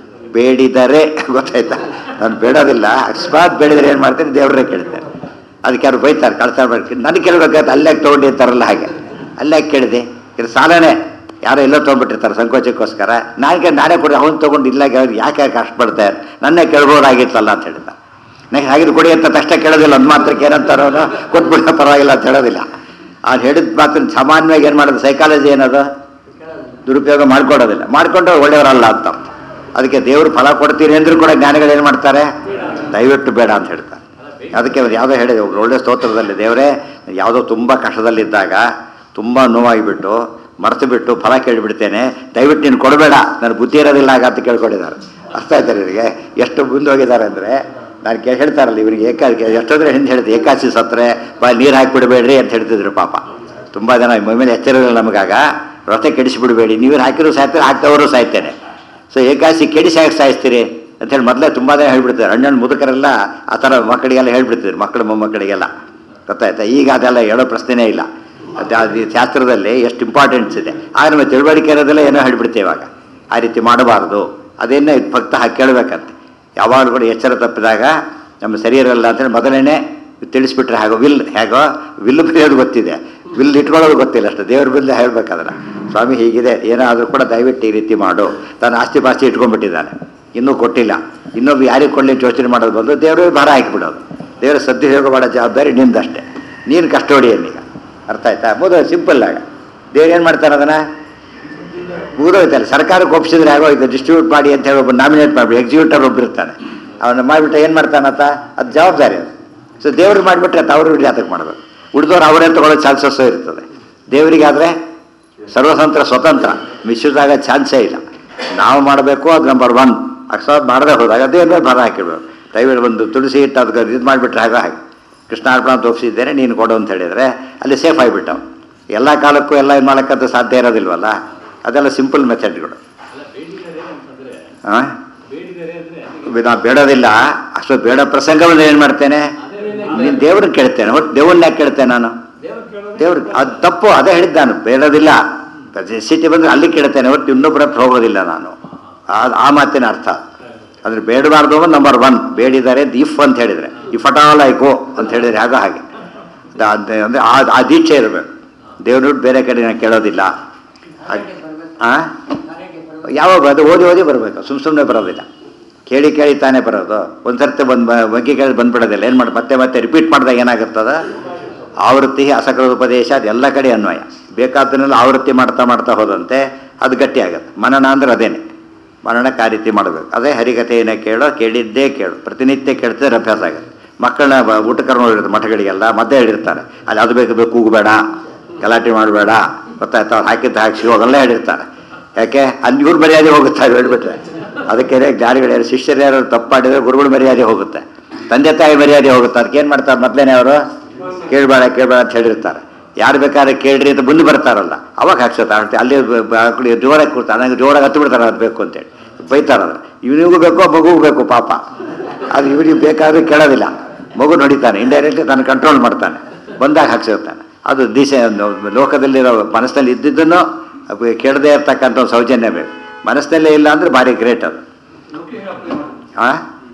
ಬೇಡಿದರೆ. ಗೊತ್ತಾಯ್ತಾ? ನಾನು ಬೇಡೋದಿಲ್ಲ, ಅಕಸ್ಮಾತ್ ಬೇಡಿದರೆ ಏನು ಮಾಡ್ತೀನಿ, ದೇವ್ರನ್ನೇ ಕೇಳ್ತೇನೆ. ಅದಕ್ಕೆ ಯಾರು ಬೈತಾರೆ, ಕಳ್ತಾರೆ ಬರ್ತೀನಿ, ನನಗೆ ಕೇಳಬೇಕಾದ್ರೆ ಅಲ್ಲಾಗಿ ತೊಗೊಂಡು ಇರ್ತಾರಲ್ಲ ಹಾಗೆ, ಅಲ್ಲಾಗಿ ಕೇಳಿದೆ. ಇದು ಸಾಲನೇ ಯಾರೋ ಎಲ್ಲೋ ತೊಗೊಂಡ್ಬಿಟ್ಟಿರ್ತಾರೆ ಸಂಕೋಚಕ್ಕೋಸ್ಕರ. ನಾನೇ ಕೊಡಿ, ಅವ್ನು ತೊಗೊಂಡು ಇಲ್ಲ ಯಾಕೆ ಕಷ್ಟಪಡ್ತಾರೆ, ನನ್ನೇ ಕೇಳ್ಬೋದಾಗಿತ್ತಲ್ಲ ಅಂತ ಹೇಳಿದ. ನೆಕ್ಸ್ಟ್ ಹಾಗಿದ್ದು ಕೊಡಿ ಅಂತ ತಕ್ಷಣ ಕೇಳೋದಿಲ್ಲ, ಒಂದು ಮಾತ್ರಕ್ಕೆ ಏನಂತಾರೋ ಕೊಟ್ಬಿಡೋ ಪರವಾಗಿಲ್ಲ ಅಂತ ಹೇಳೋದಿಲ್ಲ. ಅದು ಹೇಳಿದ ಮಾತ್ರ ಸಾಮಾನ್ಯವಾಗಿ ಏನು ಮಾಡೋದು, ಸೈಕಾಲಜಿ ಏನದು, ದುರುಪಯೋಗ ಮಾಡ್ಕೊಡೋದಿಲ್ಲ, ಮಾಡ್ಕೊಂಡು ಒಳ್ಳೆಯವರಲ್ಲ ಅಂತ ಅರ್ಥ. ಅದಕ್ಕೆ ದೇವರು ಫಲ ಕೊಡ್ತೀರಿ ಅಂದರೂ ಕೂಡ ಜ್ಞಾನಿಗಳು ಏನು ಮಾಡ್ತಾರೆ, ದಯವಿಟ್ಟು ಬೇಡ ಅಂತ ಹೇಳ್ತಾರೆ. ಅದಕ್ಕೆ ಯಾವುದೋ ಹೇಳಿದೆ ಒಬ್ರು ಒಳ್ಳೆ ಸ್ತೋತ್ರದಲ್ಲಿ, ದೇವರೇ ಯಾವುದೋ ತುಂಬ ಕಷ್ಟದಲ್ಲಿದ್ದಾಗ ತುಂಬ ನೋವಾಗಿಬಿಟ್ಟು ಮರೆತು ಬಿಟ್ಟು ಫಲ ಕೇಳಿಬಿಡ್ತೇನೆ, ದಯವಿಟ್ಟು ನೀನು ಕೊಡಬೇಡ, ನನ್ನ ಬುದ್ಧಿ ಇರೋದಿಲ್ಲ ಆಗ ಅಂತ ಕೇಳ್ಕೊಂಡಿದ್ದಾರೆ. ಅರ್ಥ ಆಯ್ತಾರೆ ಇವರಿಗೆ ಎಷ್ಟು ಮುಂದೆ ಹೋಗಿದ್ದಾರೆ ಅಂದರೆ. ನಾನು ಹೇಳ್ತಾರಲ್ಲ ಇವರಿಗೆ ಎಷ್ಟೊಂದರೆ ಹಿಂದೆ ಹೇಳಿದೆ, ಏಕಾಸಿ ಸತ್ತರೆ ನೀರು ಹಾಕಿಬಿಡಬೇಡ್ರಿ ಅಂತ ಹೇಳ್ತಿದ್ರು ಪಾಪ. ತುಂಬ ಜನ ಮೇಲೆ ಎಚ್ಚರಿಲ್ಲ ನಮಗಾಗ, ವ್ರತ ಕೆಡಿಸಿಬಿಡಬೇಡಿ, ನೀರು ಹಾಕಿರೂ ಸಾಯ್ತಾರೆ, ಹಾಕ್ತವರು ಸಾಯ್ತೇನೆ. ಸೊ ಏಕಾಸಿ ಕೆಡಿಸಿ ಹಾಕಿ ಸಾಯಿಸ್ತೀರಿ ಅಂಥೇಳಿ ಮೊದಲೇ ತುಂಬ ಜನ ಹೇಳ್ಬಿಡ್ತಾರೆ. ಹಣ್ಣು ಮುದುಕರೆಲ್ಲ ಆ ಥರ ಮಕ್ಕಳಿಗೆಲ್ಲ ಹೇಳ್ಬಿಡ್ತಿದ್ರು, ಮಕ್ಕಳು ಮೊಮ್ಮಕ್ಕಳಿಗೆಲ್ಲ. ಗೊತ್ತಾಯ್ತಾ? ಈಗ ಅದೆಲ್ಲ ಹೇಳೋ ಪ್ರಶ್ನೆನೇ ಇಲ್ಲ. ಅದು ಶಾಸ್ತ್ರದಲ್ಲಿ ಎಷ್ಟು ಇಂಪಾರ್ಟೆನ್ಸ್ ಇದೆ. ಆಗ ನಮ್ಮ ತಿಳುವಳಿಕೆ ಇರೋದೆಲ್ಲ ಏನೋ ಹೇಳ್ಬಿಡ್ತೇವೆ ಇವಾಗ. ಆ ರೀತಿ ಮಾಡಬಾರ್ದು, ಅದೇನೇ ಭಕ್ತ ಹಾಕಿ ಕೇಳಬೇಕಂತೆ. ಯಾವಾಗಲೂ ಕೂಡ ಎಚ್ಚರ ತಪ್ಪಿದಾಗ ನಮ್ಮ ಸರಿ ಇರಲ್ಲ ಅಂತೇಳಿ ಮೊದಲೇ ತಿಳಿಸ್ಬಿಟ್ರೆ ಹೇಗೋ ವಿಲ್ಲು ಬರೆಯೋದು ಗೊತ್ತಿದೆ, ವಿಲ್ ಇಟ್ಕೊಳ್ಳೋದು ಗೊತ್ತಿಲ್ಲ ಅಷ್ಟೇ. ದೇವ್ರ ಬಿಲ್ಲೆ ಹೇಳ್ಬೇಕಾದ್ರೆ, ಸ್ವಾಮಿ ಹೀಗಿದೆ ಏನಾದರೂ ಕೂಡ ದಯವಿಟ್ಟು ಈ ರೀತಿ ಮಾಡು. ತಾನು ಆಸ್ತಿ ಪಾಸ್ತಿ ಇಟ್ಕೊಂಡ್ಬಿಟ್ಟಿದ್ದಾನೆ, ಇನ್ನೂ ಕೊಟ್ಟಿಲ್ಲ, ಇನ್ನೊಬ್ಬ ಯಾರಿಗೆ ಕೊಡಲಿ ಯೋಚನೆ ಮಾಡೋದು ಬಂದು ದೇವ್ರಿಗೆ ಭಾರ ಹಾಕಿಬಿಡೋದು. ದೇವರ ಸದ್ಯೋಗ ಮಾಡೋ ಜವಾಬ್ದಾರಿ ನಿಂದಷ್ಟೇ, ನೀನು ಕಷ್ಟ ಹೊಡಿಯನ್ನೀಗ. ಅರ್ಥ ಆಯ್ತಾ? ಮೊದಲು ಸಿಂಪಲ್ ಆಗ ದೇವ್ರು ಏನು ಮಾಡ್ತಾರೆ, ಅದನ್ನು ಊರೋಯ್ತಾರೆ. ಸರ್ಕಾರಕ್ಕೆ ಒಪ್ಪಿಸಿದ್ರೆ ಆಗೋಯ್ತು, ಡಿಸ್ಟ್ರಿಬ್ಯೂಟ್ ಮಾಡಿ ಅಂತ ಹೇಳಿ ಒಬ್ಬ ನಾಮಿನೇಟ್ ಮಾಡಿಬಿಟ್ಟು ಎಕ್ಸಿಕ್ಯೂಟರ್ ಒಬ್ಬರಿರ್ತಾನೆ, ಅವನ್ನ ಮಾಡಿಬಿಟ್ಟು ಏನು ಮಾಡ್ತಾನಂತ, ಅದು ಜವಾಬ್ದಾರಿ ಅದು. ಸೊ ದೇವ್ರಿಗೆ ಮಾಡಿಬಿಟ್ರೆ ಅವ್ರ ಜಾತಕ್ಕೆ ಮಾಡಬೇಕು. ಉಳಿದವ್ರು ಅವರೇ ತೊಗೊಳ್ಳೋ ಚಾನ್ಸಸ್ಸು ಇರ್ತದೆ. ದೇವರಿಗಾದರೆ ಸರ್ವತಂತ್ರ ಸ್ವತಂತ್ರ, ಮಿಸ್ಯೂಸ್ ಆಗೋ ಚಾನ್ಸೇ ಇಲ್ಲ. ನಾವು ಮಾಡಬೇಕು, ಅದು ನಂಬರ್ 1. ಅಕಸ್ಮಾತ್ ಮಾಡದೆ ಹೋದಾಗ ದೇವ್ರ ಮೇಲೆ ಭಾರ ಹಾಕಿಡ್ಬೇಕು. ದಯವಿಟ್ಟು ಒಂದು ತುಳಸಿ ಇಟ್ಟು ಅದಕ್ಕೆ ಇದು ಮಾಡಿಬಿಟ್ರೆ ಹಾಗೆ ಕೃಷ್ಣಾರ್ಪಣ ಅಂತ ಒಪ್ಪಿಸಿದ್ದೇನೆ ನೀನು ಕೊಡು ಅಂತ ಹೇಳಿದರೆ ಅಲ್ಲಿ ಸೇಫ್ ಆಗಿಬಿಟ್ಟವು. ಎಲ್ಲ ಕಾಲಕ್ಕೂ ಎಲ್ಲ ಇದು ಮಾಡೋಕ್ಕಂತ ಸಾಧ್ಯ ಇರೋದಿಲ್ವಲ್ಲ. ಅದೆಲ್ಲ ಸಿಂಪಲ್ ಮೆಥಡ್ಗಳು. ಹಾಂ, ನಾವು ಬೇಡೋದಿಲ್ಲ, ಅಷ್ಟು ಬೇಡ ಪ್ರಸಂಗವನ್ನು ಏನು ಮಾಡ್ತೇನೆ, ನೀನು ದೇವ್ರಿಗೆ ಕೇಳ್ತೇನೆ, ಒಟ್ಟು ದೇವ್ರನ್ನ ಯಾಕೆ ಕೇಳ್ತೇನೆ ನಾನು, ದೇವ್ರಿಗೆ ಅದು ತಪ್ಪು. ಅದೇ ಹೇಳಿದ್ದು ನಾನು, ಬೇಡೋದಿಲ್ಲ, ಸಿಟಿ ಬಂದರೆ ಅಲ್ಲಿ ಕೇಳ್ತೇನೆ, ಒಟ್ಟು ಇನ್ನೊಬ್ಬರ ಹತ್ರ ಹೋಗೋದಿಲ್ಲ ನಾನು. ಆ ಮಾತಿನ ಅರ್ಥ ಅಂದರೆ ಬೇಡಬಾರ್ದು ಅನ್ನೋದು ನಂಬರ್ 1. ಬೇಡಿದ್ದಾರೆ ಇಫ್ ಅಂತ ಹೇಳಿದರೆ, if at all I go ಅಂತ ಹೇಳಿದರೆ ಹಾಗೆ ಅಂದರೆ ಆ ದೀಕ್ಷೆ ಇರಬೇಕು. ದೇವ್ರ ಬೇರೆ ಕಡೆ ನಾನು ಕೇಳೋದಿಲ್ಲ. ಹಾಂ, ಯಾವಾಗ ಅದು ಓದಿ ಬರಬೇಕು, ಸುಮ್ಮನೆ ಬರೋದಿಲ್ಲ. ಕೇಳಿ ತಾನೇ ಬರೋದು. ಒಂದು ಸರ್ತಿ ಬಗ್ಗೆ ಕೇಳಿ ಬಂದ್ಬಿಡೋದಿಲ್ಲ. ಏನು ಮಾಡಿ ಮತ್ತೆ ರಿಪೀಟ್ ಮಾಡಿದಾಗ ಏನಾಗುತ್ತದ, ಆವೃತ್ತಿ ಅಸಕೃತ ಉಪದೇಶ ಅದೆಲ್ಲ ಕಡೆ ಅನ್ವಯ. ಬೇಕಾದನ್ನೆಲ್ಲ ಆವೃತ್ತಿ ಮಾಡ್ತಾ ಹೋದಂತೆ ಅದು ಗಟ್ಟಿ ಆಗುತ್ತೆ. ಮನನ ಅಂದ್ರೆ ಅದೇನೆ, ಮನನಕ್ಕೆ ಆ ರೀತಿ ಮಾಡಬೇಕು. ಅದೇ ಹರಿಕಥೆಯನ್ನು ಕೇಳಿದ್ದೇ ಕೇಳು, ಪ್ರತಿನಿತ್ಯ ಕೇಳ್ತಿದ್ರೆ ಅಭ್ಯಾಸ ಆಗುತ್ತೆ. ಮಕ್ಕಳನ್ನ ಊಟಕ್ಕೆ ನೋಡಿರ್ತಾರೆ ಮಠಗಳಿಗೆಲ್ಲ, ಮದ್ದೆ ಹೇಳಿರ್ತಾರೆ, ಅಲ್ಲಿ ಅದು ಬೇಕು ಕೂಗಬೇಡ, ಗಲಾಟೆ ಮಾಡಬೇಡ, ಗೊತ್ತಾಯ್ತು, ಅವ್ರು ಹಾಕಿ ಹೋಗಲ್ಲ ಹೇಳಿರ್ತಾರೆ. ಯಾಕೆ ಅಲ್ಲಿ ಇವ್ರ ಮರ್ಯಾದೆ ಹೋಗುತ್ತೆ ಅದು ಹೇಳ್ಬಿಟ್ರೆ. ಅದಕ್ಕೆ ಜ್ಞಾನಿಗಳು ಯಾರು ಶಿಷ್ಯರು ಯಾರು ತಪ್ಪು ಮಾಡಿದರೆ ಗುರುಗಳ ಮರ್ಯಾದೆ ಹೋಗುತ್ತೆ, ತಂದೆ ತಾಯಿ ಮರ್ಯಾದೆ ಹೋಗುತ್ತೆ. ಅದಕ್ಕೆ ಏನು ಮಾಡ್ತಾರೆ, ಮೊದಲೇ ಅವರು ಕೇಳಬೇಡ ಅಂತ ಹೇಳಿರ್ತಾರೆ. ಯಾರು ಬೇಕಾದ್ರೆ ಕೇಳ್ರಿ ಅಂತ ಮುಂದೆ ಬರ್ತಾರಲ್ಲ, ಅವಾಗ ಹಾಕ್ಸುತ್ತೆ. ಅಲ್ಲಿ ಜೋರಾಗಿ ಕೊಡ್ತಾರೆ, ನನಗೆ ಜೋರಾಗಿ ಹತ್ತು ಬಿಡ್ತಾರೆ, ಅದು ಬೇಕು ಅಂತೇಳಿ ಬೈತಾರಲ್ಲ. ಇವನಿಗೂ ಬೇಕೋ ಮಗುಗೂ ಬೇಕು ಪಾಪ. ಅದು ಇವನಿಗೆ ಬೇಕಾದ್ರೆ ಕೇಳೋದಿಲ್ಲ, ಮಗು ನೋಡಿತಾನೆ, ಇಂಡೈರೆಕ್ಟ್ಲಿ ತಾನು ಕಂಟ್ರೋಲ್ ಮಾಡ್ತಾನೆ, ಬಂದಾಗ ಹಾಕ್ಸಿರ್ತಾನೆ. ಅದು ಲೋಕದಲ್ಲಿರೋ ಮನಸ್ಸಿನಲ್ಲಿ ಇದ್ದಿದ್ದನ್ನು ಕೇಳದೇ ಇರ್ತಕ್ಕಂಥ ಒಂದು ಸೌಜನ್ಯ ಬೇಕು. ಮನಸ್ಸಿನಲ್ಲೇ ಇಲ್ಲ ಅಂದರೆ ಭಾರಿ ಗ್ರೇಟ್ ಅದು. ಹಾಂ,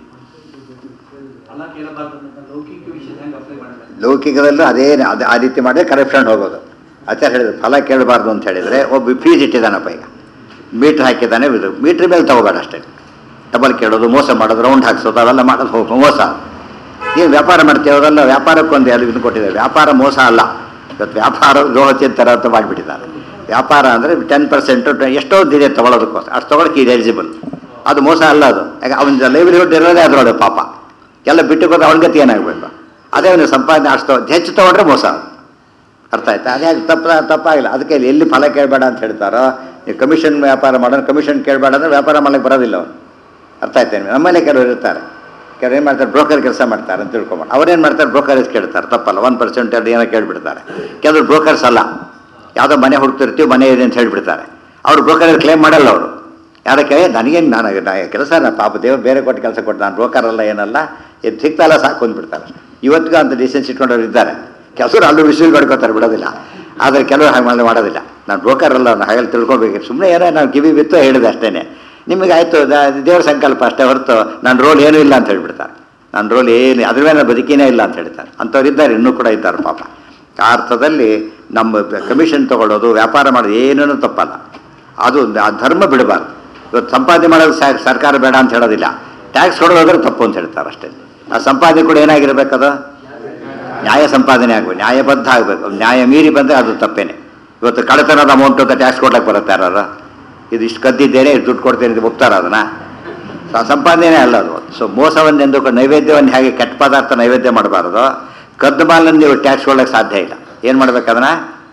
ಲೌಕಿಕದಲ್ಲೂ ಅದೇ ಆ ರೀತಿ ಮಾಡಿದ್ರೆ ಕರಪ್ಷನ್ ಹೋಗೋದು. ಆಚಾರ್ಯ ಹೇಳಿದ್ರು ಫಲ ಕೇಳಬಾರ್ದು ಅಂತ ಹೇಳಿದರೆ, ಒಬ್ಬ ಫೀಸ್ ಇಟ್ಟಿದ್ದಾನಪ್ಪ, ಈಗ ಮೀಟ್ರ್ ಹಾಕಿದ್ದಾನೆ, ಮೀಟ್ರ್ ಮೇಲೆ ತೊಗೋಬೇಡ ಅಷ್ಟೇ. ಡಬಲ್ ಕೇಳೋದು, ಮೋಸ ಮಾಡೋದು, ರೌಂಡ್ ಹಾಕ್ಸೋದು, ಅವೆಲ್ಲ ಮಾಡೋದು ಮೋಸ. ಏನು ವ್ಯಾಪಾರ ಮಾಡ್ತೇವಲ್ಲ, ವ್ಯಾಪಾರಕ್ಕೊಂದು ಎರಡು ಇದು ಕೊಟ್ಟಿದ್ದಾರೆ. ವ್ಯಾಪಾರ ಮೋಸ ಅಲ್ಲ. ಇವತ್ತು ವ್ಯಾಪಾರ ದ್ರೋಹಚಿಂತರ ಅಂತ ಮಾಡಿಬಿಟ್ಟಿದ್ದಾರೆ. ವ್ಯಾಪಾರ ಅಂದರೆ 10% ಎಷ್ಟೋ ಇದೆ ತೊಗೊಳೋದಕ್ಕೋಸ್ಕರ, ಅಷ್ಟು ತೊಗೊಳಕ್ಕೆ ಇದು ಎಲಿಜಿಬಲ್. ಅದು ಮೋಸ ಅಲ್ಲ. ಅದು ಯಾಕೆ ಅವನ ಲೈವ್ಲಿಹುಡ್ ಇರೋದೇ ಅದರೊಳಗೆ ಪಾಪ ಎಲ್ಲ ಬಿಟ್ಟುಕೋದು ಅವನ ಗತಿ ಏನಾಗಬೇಕು. ಅದೇ ಅವನು ಸಂಪಾದನೆ ಅಷ್ಟು ಹೆಚ್ಚು ತೊಗೊಂಡ್ರೆ ಮೋಸ. ಅರ್ಥ ಆಯ್ತಾ? ಅದೇ ತಪ್ಪಾಗಿಲ್ಲ. ಅದಕ್ಕೆ ಎಲ್ಲಿ ಫಲ ಕೇಳಬೇಡ ಅಂತ ಹೇಳ್ತಾರೋ, ನೀವು ಕಮಿಷನ್ ವ್ಯಾಪಾರ ಮಾಡೋದು ಕಮಿಷನ್ ಕೇಳಬೇಡ ಅಂದರೆ ವ್ಯಾಪಾರ ಮಾಡೋಕ್ಕೆ ಬರೋದಿಲ್ಲ ಅವನು. ಅರ್ಥ ಆಯ್ತಾ? ನಮ್ಮಲ್ಲೇ ಕೆಲವರು ಇರ್ತಾರೆ, ಕೆಲವ್ರು ಏನು ಮಾಡ್ತಾರೆ, ಬ್ರೋಕರ್ ಕೆಲಸ ಮಾಡ್ತಾರೆ ಅಂತ ತಿಳ್ಕೊಂಬ. ಅವ್ರೇನು ಮಾಡ್ತಾರೆ, ಬ್ರೋಕರೇಜ್ ಕೇಳ್ತಾರೆ. ತಪ್ಪಲ್ಲ, 1% ಅದು ಏನೋ ಕೇಳಿಬಿಡ್ತಾರೆ. ಕೆಲವರು ಬ್ರೋಕರ್ಸ್ ಅಲ್ಲ, ಯಾವುದೋ ಮನೆ ಹುಡುಕ್ತಿರ್ತೀವಿ, ಮನೆ ಇದೆ ಅಂತ ಹೇಳಿಬಿಡ್ತಾರೆ. ಅವರು ಬ್ರೋಕರೇಜ್ ಕ್ಲೇಮ್ ಮಾಡಲ್ಲ. ಅವರು ಯಾರಕ್ಕೆ ನನಗೇನು ನಾನು ಕೆಲಸ ಪಾಪ ದೇವ್ರು ಬೇರೆ ಕೊಟ್ಟು ಕೆಲಸ ಕೊಟ್ಟು ನಾನು ಬ್ರೋಕರ್ ಅಲ್ಲ ಏನಲ್ಲ, ಇದು ಸಿಗ್ತಲ್ಲ ಸಾಕು ಅಂದ್ಬಿಡ್ತಾರೆ. ಇವತ್ತಿಗೂ ಅಂತ ಡಿಸೆನ್ಸ್ ಇಟ್ಕೊಂಡವ್ರು ಇದ್ದಾರೆ. ಕೆಲವರು ಅಲ್ಲೂ ವಿಷಯ ಮಾಡ್ಕೋತಾರೆ, ಬಿಡೋದಿಲ್ಲ. ಆದರೆ ಕೆಲವರು ಹಾಗೆ ಮಾಡೋದಿಲ್ಲ. ನಾನು ಬ್ರೋಕರ್ ಅಲ್ಲ, ನಾನು ಹಾಗೆಲ್ಲ ತಿಳ್ಕೊಬೇಕು. ಸುಮ್ಮನೆ ಏನೋ ನಾನು ಕಿವಿ ಬಿತ್ತು ಹೇಳಿದೆ ಅಷ್ಟೇ. ನಿಮಗೆ ಆಯಿತು, ದೇವ್ರ ಸಂಕಲ್ಪ ಅಷ್ಟೇ ಹೊರತು ನನ್ನ ರೋಲ್ ಏನೂ ಇಲ್ಲ ಅಂತ ಹೇಳ್ಬಿಡ್ತಾರೆ. ನನ್ನ ರೋಲ್ ಏನು, ಅದ್ರ ಮೇಲೆ ಬದುಕಿನೇ ಇಲ್ಲ ಅಂತ ಹೇಳ್ತಾರೆ. ಅಂಥವ್ರು ಇದ್ದಾರೆ, ಇನ್ನೂ ಕೂಡ ಇದ್ದಾರೆ ಪಾಪ. ಆ ಅರ್ಥದಲ್ಲಿ ನಮ್ಮ ಕಮಿಷನ್ ತೊಗೊಳ್ಳೋದು, ವ್ಯಾಪಾರ ಮಾಡೋದು ಏನೇನೂ ತಪ್ಪಲ್ಲ. ಅದು ಆ ಧರ್ಮ ಬಿಡಬಾರ್ದು. ಇವತ್ತು ಸಂಪಾದನೆ ಮಾಡೋದು ಸರ್ಕಾರ ಬೇಡ ಅಂತ ಹೇಳೋದಿಲ್ಲ, ಟ್ಯಾಕ್ಸ್ ಕೊಡೋದಾದ್ರೆ ತಪ್ಪು ಅಂತ ಹೇಳ್ತಾರೆ ಅಷ್ಟೇ. ಆ ಸಂಪಾದನೆ ಕೂಡ ಏನಾಗಿರ್ಬೇಕದು, ನ್ಯಾಯ ಸಂಪಾದನೆ ಆಗಬೇಕು, ನ್ಯಾಯಬದ್ಧ ಆಗಬೇಕು. ನ್ಯಾಯ ಮೀರಿ ಬಂದರೆ ಅದು ತಪ್ಪೇನೆ. ಇವತ್ತು ಕಳ್ಳತನದ ಅಮೌಂಟ್ ಅಂತ ಟ್ಯಾಕ್ಸ್ ಕೊಡ್ಲಿಕ್ಕೆ ಬರುತ್ತೆ ಯಾರು? ಇದು ಇಷ್ಟು ಕದ್ದಿದ್ದೇನೆ, ಇಷ್ಟು ದುಡ್ಡು ಕೊಡ್ತೇನೆ ಅಂತ ಒಪ್ತಾರೆ. ಅದನ್ನು ಸಂಪಾದನೆ ಅಲ್ಲ ಅದು. ಸೊ ಮೋಸವನ್ನೆಂದು ನೈವೇದ್ಯವನ್ನು ಹೇಗೆ ಕೆಟ್ಟ ಪದಾರ್ಥ ನೈವೇದ್ಯ ಮಾಡಬಾರ್ದು, ಕದ್ದು ಮಾಲನ್ನು ನೀವು ಟ್ಯಾಕ್ಸ್ ಕೊಡೋಕ್ಕೆ ಸಾಧ್ಯ ಇಲ್ಲ. ಏನು ಮಾಡ್ಬೇಕು, ಅದನ್ನು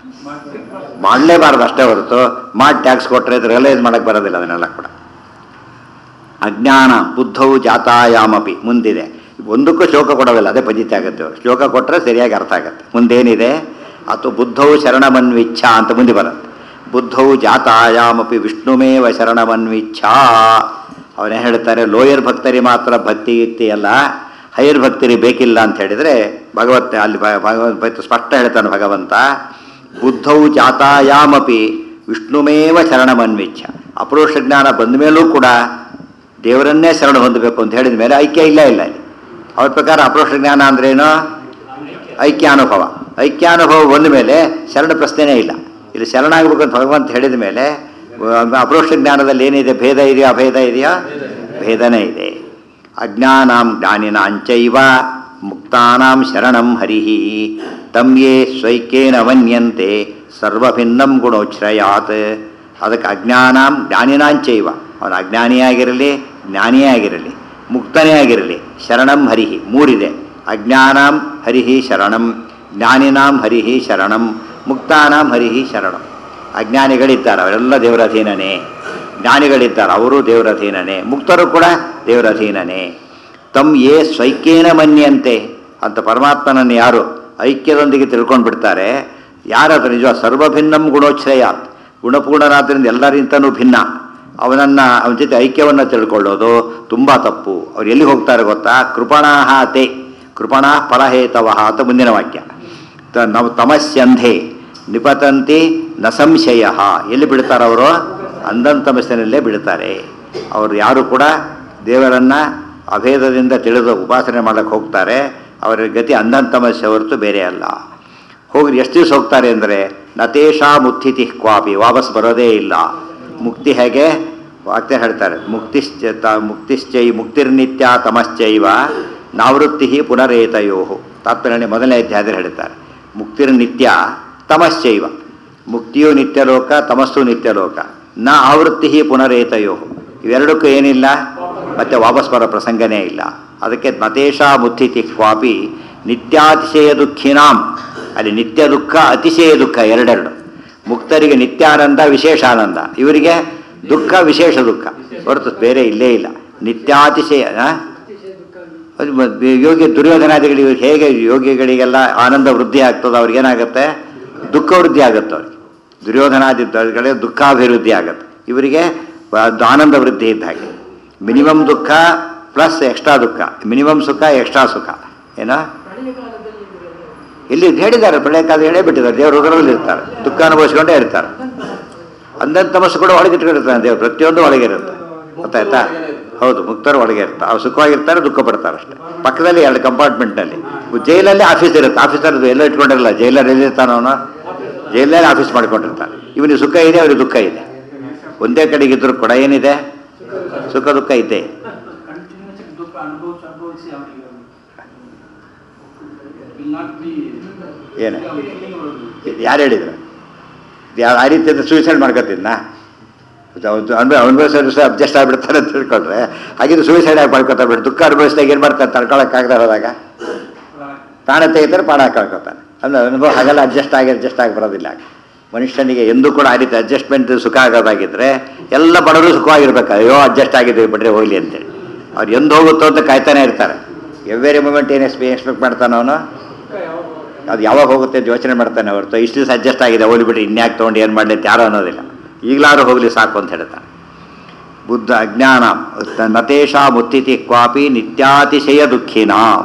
ಮಾಡಲೇಬಾರ್ದು ಅಷ್ಟೇ ಹೊರತು ಮಾಡಿ ಟ್ಯಾಕ್ಸ್ ಕೊಟ್ಟರೆ ಇದು ರಿಯಲೈಸ್ ಮಾಡೋಕ್ಕೆ ಬರೋದಿಲ್ಲ. ಅದನ್ನೆಲ್ಲ ಕೂಡ ಅಜ್ಞಾನ ಬುದ್ಧವು ಜಾತಾಯಾಮಪಿ ಮುಂದಿದೆ. ಒಂದಕ್ಕೂ ಶ್ಲೋಕ ಕೊಡೋದಿಲ್ಲ, ಅದೇ ಪದ್ಧತಿ ಆಗುತ್ತೆ. ಅವರು ಶ್ಲೋಕ ಕೊಟ್ಟರೆ ಸರಿಯಾಗಿ ಅರ್ಥ ಆಗುತ್ತೆ. ಮುಂದೇನಿದೆ, ಅಥವಾ ಬುದ್ಧವು ಶರಣಮನ್ವಿಚ್ಛ ಅಂತ ಮುಂದೆ ಬರುತ್ತೆ. ಬುದ್ಧವು ಜಾತಾಯಾಮಪಿ ವಿಷ್ಣುಮೇವ ಶರಣಮನ್ವಿಚ್ಛಾ. ಅವನೇ ಹೇಳ್ತಾರೆ, ಲೋಯರ್ ಭಕ್ತರಿಗೆ ಮಾತ್ರ ಭಕ್ತಿ ಯುಕ್ತಿ ಅಲ್ಲ, ಹೈಯರ್ ಭಕ್ತರಿಗೆ ಬೇಕಿಲ್ಲ ಅಂತ ಹೇಳಿದರೆ ಭಗವತ್ ಅಲ್ಲಿ ಭಗವಂತ ಸ್ಪಷ್ಟ ಹೇಳ್ತಾನೆ ಭಗವಂತ. ಬುದ್ಧವು ಜಾತಾಯಾಮಪಿ ವಿಷ್ಣುಮೇವ ಶರಣಮನ್ವಿಚ್ಛ. ಅಪರೋಕ್ಷ ಜ್ಞಾನ ಬಂದ ಮೇಲೂ ಕೂಡ ದೇವರನ್ನೇ ಶರಣ ಹೊಂದಬೇಕು ಅಂತ ಹೇಳಿದ ಮೇಲೆ ಐಕ್ಯ ಇಲ್ಲ ಇಲ್ಲಿ. ಅವ್ರ ಪ್ರಕಾರ ಅಪರೋಕ್ಷ ಜ್ಞಾನ ಅಂದ್ರೇನು, ಐಕ್ಯಾನುಭವ. ಐಕ್ಯಾನುಭವ ಬಂದ ಮೇಲೆ ಶರಣ ಪ್ರಶ್ನೆನೇ ಇಲ್ಲ. ಇಲ್ಲಿ ಶರಣಾಗಬೇಕು ಅಂತ ಭಗವಂತ ಹೇಳಿದ ಮೇಲೆ ಅಪರೋಕ್ಷ ಜ್ಞಾನದಲ್ಲಿ ಏನಿದೆ, ಭೇದ ಇದೆಯಾ ಅಭೇದ ಇದೆಯಾ? ಭೇದನೇ ಇದೆ. ಅಜ್ಞಾನಾಂ ಜ್ಞಾನಿನಾಂಚೈವ ಮುಕ್ತಾನಾಂ ಶರಣಂ ಹರಿಹಿ ತಮ್ಯೇ ಸ್ವೈಕ್ಯೇನ ಮನ್ಯಂತೆ ಸರ್ವಭಿನ್ನಂ ಗುಣೋಚ್ಛ್ರಯಾತ್. ಅದಕ್ಕೆ ಅಜ್ಞಾನಾಂ ಜ್ಞಾನಿನಾಂಚೈವ, ಅವನು ಅಜ್ಞಾನಿಯಾಗಿರಲಿ ಜ್ಞಾನಿಯೇ ಆಗಿರಲಿ ಮುಕ್ತನೇ ಆಗಿರಲಿ, ಶರಣಂ ಹರಿಹಿ ಮೂರಿದೆ. ಅಜ್ಞಾನಾಂ ಹರಿಹಿ ಶರಣಂ, ಜ್ಞಾನಿನಾಂ ಹರಿಹಿ ಶರಣಂ, ಮುಕ್ತಾನಾಂ ಹರಿಹಿ ಶರಣಂ. ಅಜ್ಞಾನಿಗಳಿದ್ದಾರೆ, ಅವರೆಲ್ಲ ದೇವರ ಅಧೀನನೇ. ಜ್ಞಾನಿಗಳಿದ್ದಾರೆ, ಅವರು ದೇವರ ಅಧೀನನೇ. ಮುಕ್ತರು ಕೂಡ ದೇವರ ಅಧೀನನೇ. ತಮ್ ಯೇ ಸ್ವೈಕ್ಯೇನ ಮನ್ಯಂತೆ ಅಂತ ಪರಮಾತ್ಮನನ್ನು ಯಾರು ಐಕ್ಯದೊಂದಿಗೆ ತಿಳ್ಕೊಂಡು ಬಿಡ್ತಾರೆ, ಯಾರದು ನಿಜ ಸರ್ವಭಿನ್ನಂ ಗುಣೋಚ್ಛ್ರಯಾತ್, ಗುಣಪೂರ್ಣನಾದ್ರಿಂದ ಎಲ್ಲರಿಂತನೂ ಭಿನ್ನ. ಅವನನ್ನು ಅವನ ಜೊತೆ ಐಕ್ಯವನ್ನು ತಿಳ್ಕೊಳ್ಳೋದು ತುಂಬ ತಪ್ಪು. ಅವ್ರು ಎಲ್ಲಿ ಹೋಗ್ತಾರೆ ಗೊತ್ತಾ? ಕೃಪಣಾಹ ತೇ ಕೃಪಣಾ ಫಲಹೇತವಃ ಅಂತ ಮುಂದಿನ ವಾಕ್ಯ. ನಾವು ತಮಸ್ಯಂಧೆ ನಿಪತಂತಿ ನ ಸಂಶಯ. ಎಲ್ಲಿ ಬಿಡ್ತಾರೆ ಅವರು? ಅಂಧಂತಮಸ್ಸಿನಲ್ಲೇ ಬಿಡ್ತಾರೆ. ಅವರು ಯಾರು ಕೂಡ ದೇವರನ್ನು ಅಭೇದದಿಂದ ತಿಳಿದು ಉಪಾಸನೆ ಮಾಡೋಕ್ಕೆ ಹೋಗ್ತಾರೆ, ಅವರ ಗತಿ ಅಂಧಂತಮಸ್ಸೆ ಹೊರತು ಬೇರೆ ಅಲ್ಲ. ಹೋಗಿ ಎಷ್ಟು ದಿವಸ ಹೋಗ್ತಾರೆ ಅಂದರೆ ನತೇಶಾ ಮುತ್ಥಿತಿ ಕ್ವಾಪಿ, ವಾಪಸ್ ಬರೋದೇ ಇಲ್ಲ. ಮುಕ್ತಿ ಹೇಗೆ ವಾಕ್ಯ ಹೇಳ್ತಾರೆ, ಮುಕ್ತಿಶ್ಚೈ ಮುಕ್ತಿರ್ನಿತ್ಯ ತಮಶ್ಚೈವ ನಾವೃತ್ತಿ ಪುನರೇತಯೋ. ತಾತ್ಪರ್ಯ ಮೊದಲನೇ ಅಧ್ಯಾಯದಲ್ಲಿ ಹೇಳ್ತಾರೆ, ಮುಕ್ತಿರ್ನಿತ್ಯ ತಮಶ್ಚೈವ, ಮುಕ್ತಿಯು ನಿತ್ಯಲೋಕ ತಮಸ್ಸು ನಿತ್ಯಲೋಕ, ನ ಆವೃತ್ತಿ ಪುನರೇತಯೋ. ಇವೆರಡಕ್ಕೂ ಏನಿಲ್ಲ, ಮತ್ತೆ ವಾಪಸ್ ಬರೋ ಪ್ರಸಂಗನೇ ಇಲ್ಲ. ಅದಕ್ಕೆ ನತೇಶಾ ಮುತ್ಥಿತಿ ಕ್ವಾಪಿ ನಿತ್ಯಾತಿಶಯ ದುಃಖಿನಾಂ, ಅಲ್ಲಿ ನಿತ್ಯ ದುಃಖ ಅತಿಶಯ ದುಃಖ ಎರಡೆರಡು. ಮುಕ್ತರಿಗೆ ನಿತ್ಯಾನಂದ ವಿಶೇಷಾನಂದ, ಇವರಿಗೆ ದುಃಖ ವಿಶೇಷ ದುಃಖ ಹೊರತು ಬೇರೆ ಇಲ್ಲೇ ಇಲ್ಲ. ನಿತ್ಯಾತಿಶಯ ಯೋಗಿ ದುರ್ಯೋಧನಾದಿಗಳಿಗೆ ಹೇಗೆ ಯೋಗಿಗಳಿಗೆಲ್ಲ ಆನಂದ ವೃದ್ಧಿ ಆಗ್ತದೆ, ಅವ್ರಿಗೇನಾಗುತ್ತೆ? ದುಃಖ ವೃದ್ಧಿ ಆಗುತ್ತೆ. ಅವ್ರಿಗೆ ದುರ್ಯೋಧನಾದಿಗಳಿಗೆ ದುಃಖಾಭಿವೃದ್ಧಿ ಆಗುತ್ತೆ, ಇವರಿಗೆ ಆನಂದ ವೃದ್ಧಿ ಇದ್ದ ಹಾಗೆ. ಮಿನಿಮಮ್ ದುಃಖ ಪ್ಲಸ್ ಎಕ್ಸ್ಟ್ರಾ ದುಃಖ, ಮಿನಿಮಮ್ ಸುಖ ಎಕ್ಸ್ಟ್ರಾ ಸುಖ. ಏನೋ ಇಲ್ಲಿ ಹೇಳಿದ್ದಾರೆ, ಪ್ರಳಯ ಕಾಲ ಹೇಳೇ ಬಿಟ್ಟಿದ್ದಾರೆ. ದೇವರು ಹೃದಯದಲ್ಲಿ ಇರ್ತಾರೆ, ದುಃಖ ಅನುಭವಿಸ್ಕೊಂಡೇ ಇರ್ತಾರೆ. ಅಂಧನ ತಮಸ್ಸು ಕೂಡ ಒಳಗೆ ಇಟ್ಕೊಂಡಿರ್ತಾನೆ ದೇವರು, ಪ್ರತಿಯೊಂದು ಒಳಗೆ ಇರುತ್ತೆ. ಗೊತ್ತಾಯ್ತಾ? ಹೌದು, ಮುಕ್ತರು ಒಳಗೆ ಇರ್ತಾರೆ. ಅವ್ರು ಸುಖವಾಗಿರ್ತಾರೆ, ದುಃಖ ಪಡ್ತಾರೆ ಅಷ್ಟೇ. ಪಕ್ಕದಲ್ಲಿ 2 ಕಂಪಾರ್ಟ್ಮೆಂಟ್ನಲ್ಲಿ. ಜೈಲಲ್ಲಿ ಆಫೀಸ್ ಇರುತ್ತೆ, ಆಫೀಸರ್ದು ಎಲ್ಲೋ ಇಟ್ಕೊಂಡಿರಲ್ಲ. ಜೈಲರ್ ಎಲ್ಲಿರ್ತಾನೆ ಅವನು? ಜೈಲಲ್ಲಿ ಆಫೀಸ್ ಮಾಡ್ಕೊಂಡಿರ್ತಾನೆ. ಇವನಿಗೆ ಸುಖ ಇದೆ, ಅವ್ರಿಗೆ ದುಃಖ ಇದೆ. ಒಂದೇ ಕಡೆಗಿದ್ರು ಕೂಡ ಏನಿದೆ? ಸುಖ ದುಃಖ ಇದೆ. ಏನು ಯಾರು ಹೇಳಿದ್ರು? ಆ ರೀತಿ ಸೂಸೈಡ್ ಮಾಡ್ಕೊತಿದ್ನ ಅನುಭವಿಸೋ ಅಡ್ಜಸ್ಟ್ ಆಗಿಬಿಡ್ತಾರೆ ಅಂತ ತಿಳ್ಕೊಂಡ್ರೆ ಹಾಗಿದ್ದು ಸೂಸೈಡ್ ಆಗಿ ಮಾಡ್ಕೊತಾ ಬಿಟ್ಟು ದುಃಖ ಅನುಭವಿಸಿದಾಗ ಏನು ಮಾಡ್ತಾರೆ? ತಡ್ಕೊಳಕ್ಕಾಗದೆ ಹೋದಾಗ ಪ್ರಾಣ ತೆಗಿತಾರೆ, ಪ್ರಾಣ ಕಳ್ಕೊತಾನೆ. ಅಂದ್ರೆ ಅನುಭವ ಹಾಗೆಲ್ಲ ಅಡ್ಜಸ್ಟ್ ಆಗಿ ಬರೋದಿಲ್ಲ. ಮನುಷ್ಯನಿಗೆ ಎಂದೂ ಕೂಡ ಆ ರೀತಿ ಅಡ್ಜಸ್ಟ್ಮೆಂಟ್ ಸುಖ ಆಗೋದಾಗಿದ್ದರೆ ಎಲ್ಲ ಬಡವರು ಸುಖವಾಗಿರ್ಬೇಕು. ಅಯ್ಯೋ ಅಡ್ಜಸ್ಟ್ ಆಗಿದ್ದೀವಿ ಬಿಡ್ರೆ ಹೋಗ್ಲಿ ಅಂತೇಳಿ ಅವ್ರು ಎಂದು ಹೋಗುತ್ತೋ ಅಂತ ಕಾಯ್ತಾನೆ ಇರ್ತಾರೆ. ಎವ್ರಿ ಮೂಮೆಂಟ್ ಏನು ಎಕ್ಸ್ಪೆಕ್ಟ್ ಮಾಡ್ತಾನೆ ಅವನು, ಅದು ಯಾವಾಗ ಹೋಗುತ್ತೆ ಅಂತ ಯೋಚನೆ ಮಾಡ್ತಾನೆ ಹೊರತು ಇಷ್ಟು ದಿವಸ ಅಡ್ಜಸ್ಟ್ ಆಗಿದೆ ಹೋಗ್ಲಿ ಬಿಟ್ಟು ಇನ್ಯಾಕೆ ತೊಗೊಂಡು ಏನು ಮಾಡಲಿ ಅಂತ ಯಾರೋ ಅನ್ನೋದಿಲ್ಲ. ಈಗಲಾದ್ರೂ ಹೋಗಲಿ ಸಾಕು ಅಂತ ಹೇಳ್ತಾನೆ. ಬುದ್ಧ ಅಜ್ಞಾನ ನತೇಶಾ ಮುತ್ತಿತಿ ಕ್ವಾಪಿ ನಿತ್ಯಾತಿಶಯ ದುಃಖಿನಾಂ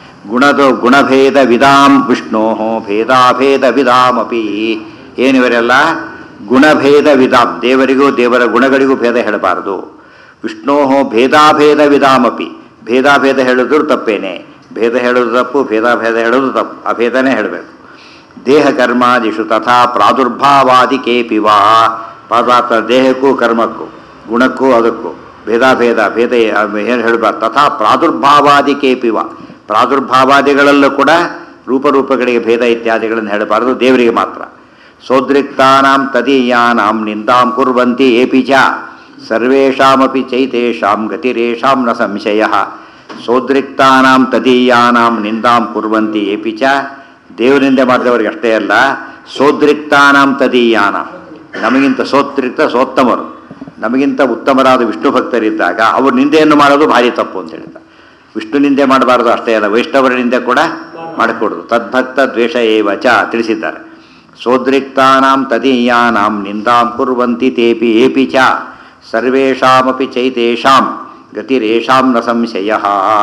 ಗುಣಭೇದ ವಿದಾಂ ವಿಷ್ಣೋ ಭೇದಾಭೇದ ವಿದಾಮಪಿ. ಏನಿವರೆಲ್ಲ ಗುಣಭೇದ ವಿದಾಂ, ದೇವರಿಗೂ ದೇವರ ಗುಣಗಳಿಗೂ ಭೇದ ಹೇಳಬಾರದು. ವಿಷ್ಣೋ ಭೇದಾಭೇದ ವಿದಾಮಪಿ, ಭೇದಾಭೇದ ಹೇಳಿದ್ರು ತಪ್ಪೇನೆ, ಭೇದ ಹೇಳೋದು ತಪ್ಪು, ಭೇದಾಭೇದ ಹೇಳೋದು ತಪ್ಪು, ಅಭೇದನೇ ಹೇಳಬೇಕು. ದೇಹ ಕರ್ಮಾದಿಷು ತಥಾ ಪ್ರಾದುರ್ಭಾವಾದಿ ಕೇಪಿವಾ, ಪದಾರ್ಥ ದೇಹಕ್ಕೂ ಕರ್ಮಕ್ಕೂ ಗುಣಕ್ಕೂ ಅದಕ್ಕೂ ಭೇದಾಭೇದ ಏನು ಹೇಳಬಾರ್ದು. ತಥಾ ಪ್ರಾದುರ್ಭಾವಾದಿ ಕೇಪಿವ, ಪ್ರಾದುರ್ಭಾವಾದಿಗಳಲ್ಲೂ ಕೂಡ ರೂಪಗಳಿಗೆ ಭೇದ ಇತ್ಯಾದಿಗಳನ್ನು ಹೇಳಬಾರದು, ದೇವರಿಗೆ ಮಾತ್ರ. ಸೋದ್ರಿಕ್ತಾನಾಂ ತದೀಯಾನಾಂ ನಿಂದಾಂ ಕುರ್ವಂತಿ ಏಪಿ ಚ ಸರ್ವೇಷಾಮಪಿ ಚೈತೇಷಾಂ ಗತಿರೇಷಾಂ ನ ಸಂಶಯಃ. ಸೋದ್ರಿಕ್ತಾನಾಂ ತದೀಯಾನಾಂ ನಿಂದಾಂ ಕುರ್ವಂತಿ ಏಪಿ ಚ, ದೇವರಿಂದೆ ಮಾಡಿದವರಿಗೆ ಅಷ್ಟೇ ಅಲ್ಲ, ಸೋದ್ರಿಕ್ತಾನಾಂ ತದೀಯಾನಾಂ, ನಮಗಿಂತ ಸೋತ್ತಮರು, ನಮಗಿಂತ ಉತ್ತಮರಾದ ವಿಷ್ಣು ಭಕ್ತರಿದ್ದಾಗ ಅವ್ರ ನಿಂದೆಯನ್ನು ಮಾಡೋದು ಭಾರಿ ತಪ್ಪು ಅಂತ ಹೇಳ್ತಾರೆ. ವಿಷ್ಣು ನಿಂದೆ ಮಾಡಬಾರ್ದು ಅಷ್ಟೇ ಅಲ್ಲ, ವೈಷ್ಣವರ ನಿಂದೆ ಕೂಡ ಮಾಡಿಕೊಡೋದು. ತದ್ಭಕ್ತ ದ್ವೇಷ ಏವ ಚ ತಿಳಿಸಿದ್ದಾರೆ. ಸೋದ್ರಿಕ್ತಾನಾಂ ತದೀಯಾನಾಂ ನಿಂದಾಂ ಕುರ್ವಂತಿ ತೇಪಿ ಏಪಿ ಚ ಸರ್ವೇಷಾಮಪಿ ಚೈತೇಷಾಂ ಗತಿರೇಷಾಂ ನ ಸಂಶಯಃ.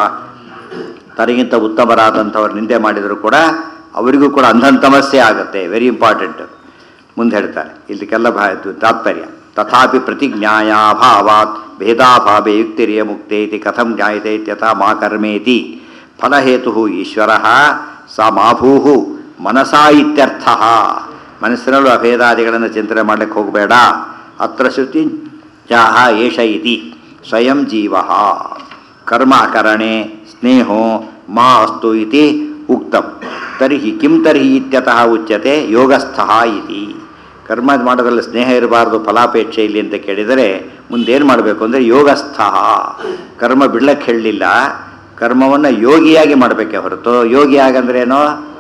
ತನಗಿಂತ ಉತ್ತಮರಾದಂಥವ್ರು ನಿಂದೆ ಮಾಡಿದರೂ ಕೂಡ ಅವರಿಗೂ ಕೂಡ ಅಂಧಂತಮಸ್ಯೆ ಆಗುತ್ತೆ. Very important. ಮುಂದೆ ಹೇಳ್ತಾರೆ ಇದಕ್ಕೆಲ್ಲ ತಾತ್ಪರ್ಯ. ತಥಾಪಿ ಪ್ರತಿಜ್ಞಾಯಾಭಾವಾತ್ ಭೇದಾಭಾವೇ ಯುಕ್ತಿರಿಯ ಮುಕ್ತೆ ಇತಿ ಕಥಂ ಜ್ಞಾಯತೆ ಇತ್ಯಥಾ ಮಾ ಕರ್ಮೇತಿ. ಫಲಹೇತು ಈಶ್ವರಃ ಸ ಮಾಭೂಹು ಮನಸಾ ಇತ್ಯರ್ಥಃ. ಮನಸ್ಸಿನಲ್ಲೂ ಅಭೇದಾದಿಗಳನ್ನು ಚಿಂತನೆ ಮಾಡಲಿಕ್ಕೆ ಹೋಗಬೇಡ. ಅತ್ರ ಶ್ರುತಿ ಚಾಹ ಏಷ ಇತಿ ಸ್ವಯಂ ಜೀವ ಕರ್ಮ ಅಕರಣೆ ಸ್ನೇಹೋ ಮಾ ಅಸ್ತು ಇತಿ ಉಕ್ತಂ. ತರ್ಹಿ ಕಿಂ ತರ್ಹಿ ಇತ್ಯತಃ ಉಚ್ಯತೆ ಯೋಗಸ್ಥಃ ಇತಿ. ಕರ್ಮ ಮಾಡೋದ್ರಲ್ಲಿ ಸ್ನೇಹ ಇರಬಾರ್ದು, ಫಲಾಪೇಕ್ಷೆ ಇಲ್ಲಿ ಅಂತ ಕೇಳಿದರೆ ಮುಂದೇನು ಮಾಡಬೇಕು ಅಂದರೆ ಯೋಗಸ್ಥ. ಕರ್ಮ ಬಿಡ್ಲಕ್ಕೆ ಹೇಳಲಿಲ್ಲ, ಕರ್ಮವನ್ನು ಯೋಗಿಯಾಗಿ ಮಾಡಬೇಕೆ ಹೊರತು, ಯೋಗಿಯಾಗಂದ್ರೇನೋ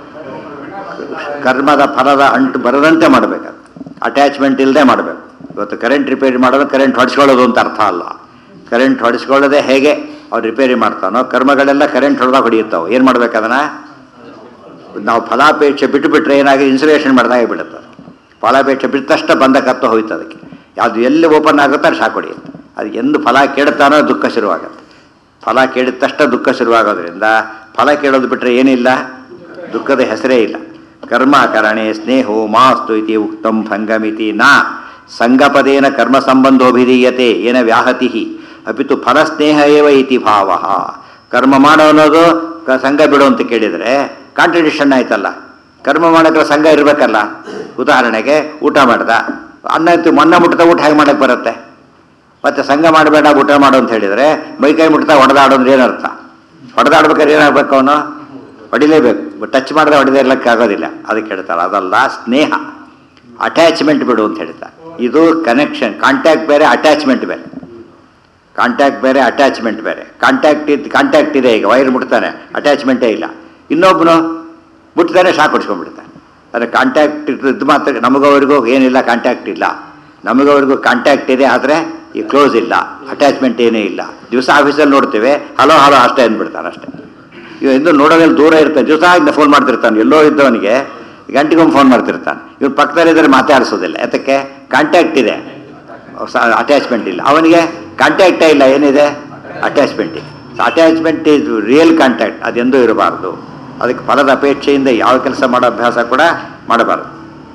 ಕರ್ಮದ ಫಲದ ಅಂಟು ಬರದಂತೆ ಮಾಡಬೇಕು, ಅಟ್ಯಾಚ್ಮೆಂಟ್ ಇಲ್ಲದೆ ಮಾಡಬೇಕು. ಇವತ್ತು ಕರೆಂಟ್ ರಿಪೇರಿ ಮಾಡೋದು ಕರೆಂಟ್ ಹೊಡೆಸ್ಕೊಳ್ಳೋದು ಅಂತ ಅರ್ಥ ಅಲ್ಲ. ಕರೆಂಟ್ ಹೊಡೆಸ್ಕೊಳ್ಳೋದೇ ಹೇಗೆ ಅವ್ರು ರಿಪೇರಿ ಮಾಡ್ತಾನೋ ಕರ್ಮಗಳೆಲ್ಲ ಕರೆಂಟ್ ಹೊಡೆದಾಗ ಹೊಡೆಯುತ್ತಾವೆ. ಏನು ಮಾಡ್ಬೇಕು ಅದನ್ನು? ನಾವು ಫಲಾಪೇಕ್ಷೆ ಬಿಟ್ಟುಬಿಟ್ರೆ ಏನಾಗಿ ಇನ್ಸುಲೇಷನ್ ಮಾಡಿದಾಗೆ ಬಿಡುತ್ತೆ. ಫಲಾಪೇಕ್ಷೆ ಬಿಟ್ಟ ತಕ್ಷಣ ಬಂದ ಕತ್ತು ಹೋಯ್ತು. ಅದಕ್ಕೆ ಯಾವುದು ಎಲ್ಲಿ ಓಪನ್ ಆಗುತ್ತೋ ಅದು ಶಾಕ್ ಹೊಡೆಯುತ್ತೆ. ಅದು ಎಂದು ಫಲ ಕೇಳ್ತಾನೋ ದುಃಖ ಶುರುವಾಗುತ್ತೆ. ಫಲ ಕೇಳಿದ ತಕ್ಷಣ ದುಃಖ ಶುರುವಾಗೋದ್ರಿಂದ ಫಲ ಕೇಳೋದು ಬಿಟ್ಟರೆ ಏನಿಲ್ಲ, ದುಃಖದ ಹೆಸರೇ ಇಲ್ಲ. ಕರ್ಮ ಕರಣೆ ಸ್ನೇಹೋ ಮಾಸ್ತು ಇತಿ ಉಕ್ತಂ ಭಂಗಮಿತಿ ನ ಸಂಗಪದೇನ ಕರ್ಮ ಸಂಬಂಧೋಭಿಧೀಯತೆ ಏನ ವ್ಯಾಹತಿ ಅಪಿತು ಫಲಸ್ನೇಹ ಏವ ಇತಿ ಭಾವ. ಕರ್ಮ ಮಾಡೋ ಅನ್ನೋದು ಸಂಘ ಬಿಡು ಅಂತ ಕೇಳಿದರೆ ಕಾಂಟ್ರಡಿಕ್ಷನ್ ಆಯ್ತಲ್ಲ. ಕರ್ಮ ಮಾಡೋಕ್ಕೆ ಸಂಘ ಇರಬೇಕಲ್ಲ. ಉದಾಹರಣೆಗೆ ಊಟ ಮಾಡ್ದ, ಅನ್ನ ಮುಟ್ಟದ ಊಟ ಹೇಗೆ ಮಾಡೋಕ್ಕೆ ಬರುತ್ತೆ? ಮತ್ತು ಸಂಘ ಮಾಡಬೇಡ ಊಟ ಮಾಡು ಅಂತ ಹೇಳಿದರೆ ಮೈಕೈ ಮುಟ್ತಾ ಹೊಡೆದಾಡೋದ್ರೆ ಏನರ್ಥ? ಹೊಡೆದಾಡ್ಬೇಕಾದ್ರೆ ಏನಾಗಬೇಕು? ಅವನು ಹೊಡಿಲೇಬೇಕು. ಟಚ್ ಮಾಡಿದ್ರೆ ಹೊಡೆದೇ ಇರ್ಲಿಕ್ಕೆ ಆಗೋದಿಲ್ಲ. ಅದಕ್ಕೆ ಹೇಳ್ತಾರೆ ಅದಲ್ಲ ಸ್ನೇಹ, ಅಟ್ಯಾಚ್ಮೆಂಟ್ ಬಿಡು ಅಂತ ಹೇಳ್ತಾರೆ. ಇದು ಕನೆಕ್ಷನ್. ಕಾಂಟ್ಯಾಕ್ಟ್ ಬೇರೆ, ಅಟ್ಯಾಚ್ಮೆಂಟ್ ಬೇರೆ. ಕಾಂಟ್ಯಾಕ್ಟ್ ಬೇರೆ, ಅಟ್ಯಾಚ್ಮೆಂಟ್ ಬೇರೆ. ಕಾಂಟ್ಯಾಕ್ಟ್ ಇದೆ, ಈಗ ವೈರ್ ಮುಟ್ತಾನೆ, ಅಟ್ಯಾಚ್ಮೆಂಟೇ ಇಲ್ಲ. ಇನ್ನೊಬ್ಬನು ಮುಟ್ತಾನೆ, ಶಾಕ್ ಹೊಡ್ಸ್ಕೊಂಡ್ಬಿಡ್ತಾನೆ. ಆದರೆ ಕಾಂಟ್ಯಾಕ್ಟ್ ಇದು ಮಾತ್ರ. ನಮಗವರಿಗೂ ಏನಿಲ್ಲ, ಕಾಂಟ್ಯಾಕ್ಟ್ ಇಲ್ಲ. ನಮಗವರಿಗೂ ಕಾಂಟ್ಯಾಕ್ಟ್ ಇದೆ, ಆದರೆ ಈ ಕ್ಲೋಸ್ ಇಲ್ಲ, ಅಟ್ಯಾಚ್ಮೆಂಟ್ ಏನೇ ಇಲ್ಲ. ದಿವಸ ಆಫೀಸಲ್ಲಿ ನೋಡ್ತೇವೆ, ಹಲೋ ಹಲೋ ಅಷ್ಟೇ ಅಂದ್ಬಿಡ್ತಾನೆ ಅಷ್ಟೇ. ಇವ ಎಂದು ನೋಡೋದ್ರಲ್ಲಿ ದೂರ ಇರ್ತಾನೆ, ದಿವಸ ಇಂದ ಫೋನ್ ಮಾಡ್ತಿರ್ತಾನೆ. ಎಲ್ಲೋ ಇದ್ದವನಿಗೆ ಗಂಟೆಗೊಮ್ಮೆ ಫೋನ್ ಮಾಡ್ತಿರ್ತಾನೆ. ಇವ್ನು ಪಕ್ಕದಲ್ಲಿದ್ದರೆ ಮಾತಾಡಿಸೋದಿಲ್ಲ. ಯಾತಕ್ಕೆ? ಕಾಂಟ್ಯಾಕ್ಟ್ ಇದೆ, ಅಟ್ಯಾಚ್ಮೆಂಟ್ ಇಲ್ಲ. ಅವನಿಗೆ ಕಾಂಟ್ಯಾಕ್ಟೇ ಇಲ್ಲ, ಏನಿದೆ? ಅಟ್ಯಾಚ್ಮೆಂಟ್ ಇದೆ. ಅಟ್ಯಾಚ್ಮೆಂಟ್ ಈಸ್ ರಿಯಲ್ ಕಾಂಟ್ಯಾಕ್ಟ್, ಅದೆಂದೂ ಇರಬಾರ್ದು. ಅದಕ್ಕೆ ಫಲದ ಅಪೇಕ್ಷೆಯಿಂದ ಯಾವ ಕೆಲಸ ಮಾಡೋ ಅಭ್ಯಾಸ ಕೂಡ ಮಾಡಬಾರ್ದು.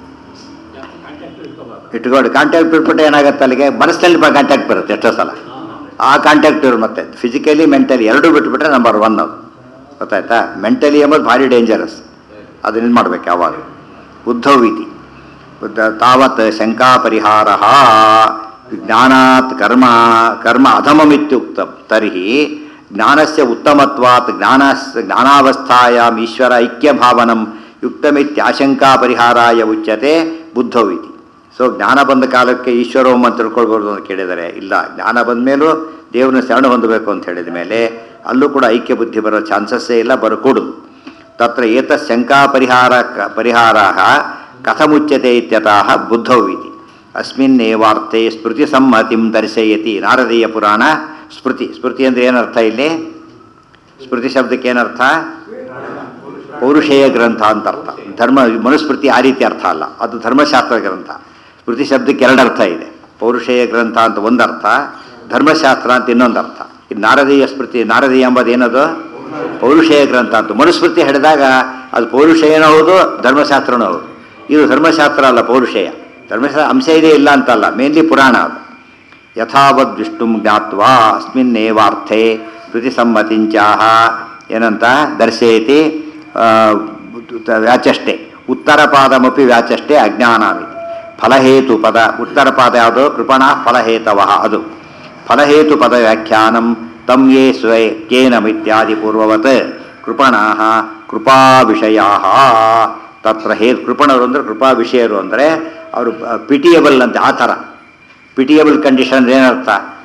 ಇಟ್ಕೊಂಡು ಕಾಂಟ್ಯಾಕ್ಟ್ ಬಿಟ್ಬಿಟ್ಟು ಏನಾಗುತ್ತೆ, ಅಲ್ಲಿಗೆ ಮನಸ್ಸಿನಲ್ಲಿ ಕಾಂಟ್ಯಾಕ್ಟ್ ಬರುತ್ತೆ ಎಷ್ಟೋ ಸಲ. ಆ ಕಾಂಟ್ಯಾಕ್ಟ್ ಇವರು ಮತ್ತೆ ಫಿಸಿಕಲಿ ಮೆಂಟಲಿ ಎರಡೂ ಬಿಟ್ಬಿಟ್ರೆ ನಂಬರ್ 1 ಅದು. ಗೊತ್ತಾಯ್ತಾ? ಮೆಂಟಲಿ ಎಂಬುದು ಭಾರಿ ಡೇಂಜರಸ್. ಅದನ್ನ ಮಾಡಬೇಕು ಯಾವಾಗ. ಉದ್ಧವೀತಿ ತಾವತ್ ಶಂಕಾ ಪರಿಹಾರ ಜ್ಞಾನಾತ್ ಕರ್ಮ ಅಧಮಮಿತ್ಯುಕ್ತ ತರ್ಹಿ ಜ್ಞಾನಸ್ಯ ಉತ್ತಮತ್ವಾತ್ ಜ್ಞಾನಾವಸ್ಥಾಯಾಮ್ ಈಶ್ವರ ಐಕ್ಯಭಾವನಂ ಯುಕ್ತಮಿತ್ಯಾಶಂಕಾ ಪರಿಹಾರಾಯ ಉಚ್ಯತೆ ಬುದ್ಧೌ ಇತಿ. ಸೊ ಜ್ಞಾನ ಬಂದ ಕಾಲಕ್ಕೆ ಈಶ್ವರೋಮ್ ಅಂತ ತಿಳ್ಕೊಳ್ಬೋದು ಅಂತ ಕೇಳಿದರೆ ಇಲ್ಲ, ಜ್ಞಾನ ಬಂದ ಮೇಲೂ ದೇವ್ರನ್ನ ಶರಣ ಹೊಂದಬೇಕು ಅಂತ ಹೇಳಿದ ಮೇಲೆ ಅಲ್ಲೂ ಕೂಡ ಐಕ್ಯ ಬುದ್ಧಿ ಬರೋ ಚಾನ್ಸಸ್ಸೇ ಇಲ್ಲ, ಬರಕೂಡು. ತತ್ರ ಏತತ್ ಶಂಕಾ ಪರಿಹಾರಾಃ ಕಥಮುಚ್ಯತೆ ಇತ್ಯತಃ ಬುದ್ಧೌ ಇತಿ. ಅಸ್ಮಿನ್ನೇವಾರ್ಥೇ ಸ್ಮೃತಿ ಸಮ್ಮತಿಂ ದರ್ಶಯತಿ. ನಾರದೀಯ ಪುರಾಣ ಸ್ಮೃತಿ. ಸ್ಮೃತಿ ಅಂದರೆ ಏನರ್ಥ ಇಲ್ಲಿ? ಸ್ಮೃತಿ ಶಬ್ದಕ್ಕೆ ಏನರ್ಥ? ಪೌರುಷೇಯ ಗ್ರಂಥ ಅಂತ ಅರ್ಥ. ಧರ್ಮ ಮನುಸ್ಮೃತಿ ಆ ರೀತಿ ಅರ್ಥ ಅಲ್ಲ, ಅದು ಧರ್ಮಶಾಸ್ತ್ರ ಗ್ರಂಥ. ಸ್ಮೃತಿ ಶಬ್ದಕ್ಕೆ ಎರಡು ಅರ್ಥ ಇದೆ. ಪೌರುಷೇಯ ಗ್ರಂಥ ಅಂತ ಒಂದರ್ಥ, ಧರ್ಮಶಾಸ್ತ್ರ ಅಂತ ಇನ್ನೊಂದು ಅರ್ಥ. ಇದು ನಾರದೀಯ ಸ್ಮೃತಿ. ನಾರದೀಯ ಎಂಬುದೇನದು? ಪೌರುಷೇಯ ಗ್ರಂಥ ಅಂತ. ಮನುಸ್ಮೃತಿ ಹೇಳಿದಾಗ ಅದು ಪೌರುಷೇಯನೂ ಹೌದು, ಧರ್ಮಶಾಸ್ತ್ರನೂ ಹೌದು. ಇದು ಧರ್ಮಶಾಸ್ತ್ರ ಅಲ್ಲ, ಪೌರುಷೇಯ. ಧರ್ಮಶಾಸ್ತ್ರ ಅಂಶ ಇದೆ ಇಲ್ಲ ಅಂತಲ್ಲ, ಮೇನ್ಲಿ ಪುರಾಣ ಅದು. ಯಥಾವದ್ ವಿಷ್ಣುಂ ಜ್ಞಾತ್ವಾ ಅಸ್ಮಿನ್ನೇವಾರ್ಥೇ ಶ್ರುತಿಸಮ್ಮತಿಂಚಾಹ ಏನಂತ ದರ್ಶಯತಿ ವ್ಯಾಚಷ್ಟೆ. ಉತ್ತರ ಪಾದಮಪಿ ವ್ಯಾಚಷ್ಟೆ ಅಜ್ಞಾನಾಮಿ. ಫಲಹೇತು ಪದ ಉತ್ತರ ಪಾದ ಯಾವುದು? ಕೃಪಣ ಫಲಹೇತವ. ಅದು ಫಲಹೇತು ಪದ ವ್ಯಾಖ್ಯಾನಂ ತಂ ಯೇ ಸ್ವಯೇನಮಿತ್ಯಾದಿ ಪೂರ್ವವತ್ ಕೃಪಣಾಃ ಕೃಪಾ ವಿಷಯಾಃ. ತತ್ರ ಕೃಪಣರು ಅಂದರೆ ಕೃಪಾ ವಿಷಯರು ಅಂದರೆ ಅವರು ಪಿಟಿಯಬಲ್ ಅಂತ. ಆ ಥರ ಪಿಟಿಯಬಲ್ ಕಂಡೀಷನ್ ಏನರ್ಥ?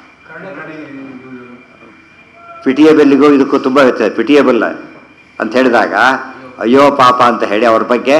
ಪಿಟಿಯಬಲ್ಗೂ ಇದಕ್ಕೂ ತುಂಬ ವ್ಯತ್ಯಾಸ. ಪಿಟಿಯಬಲ್ ಅಂತ ಹೇಳಿದಾಗ ಅಯ್ಯೋ ಪಾಪ ಅಂತ ಹೇಳಿ ಅವ್ರ ಬಗ್ಗೆ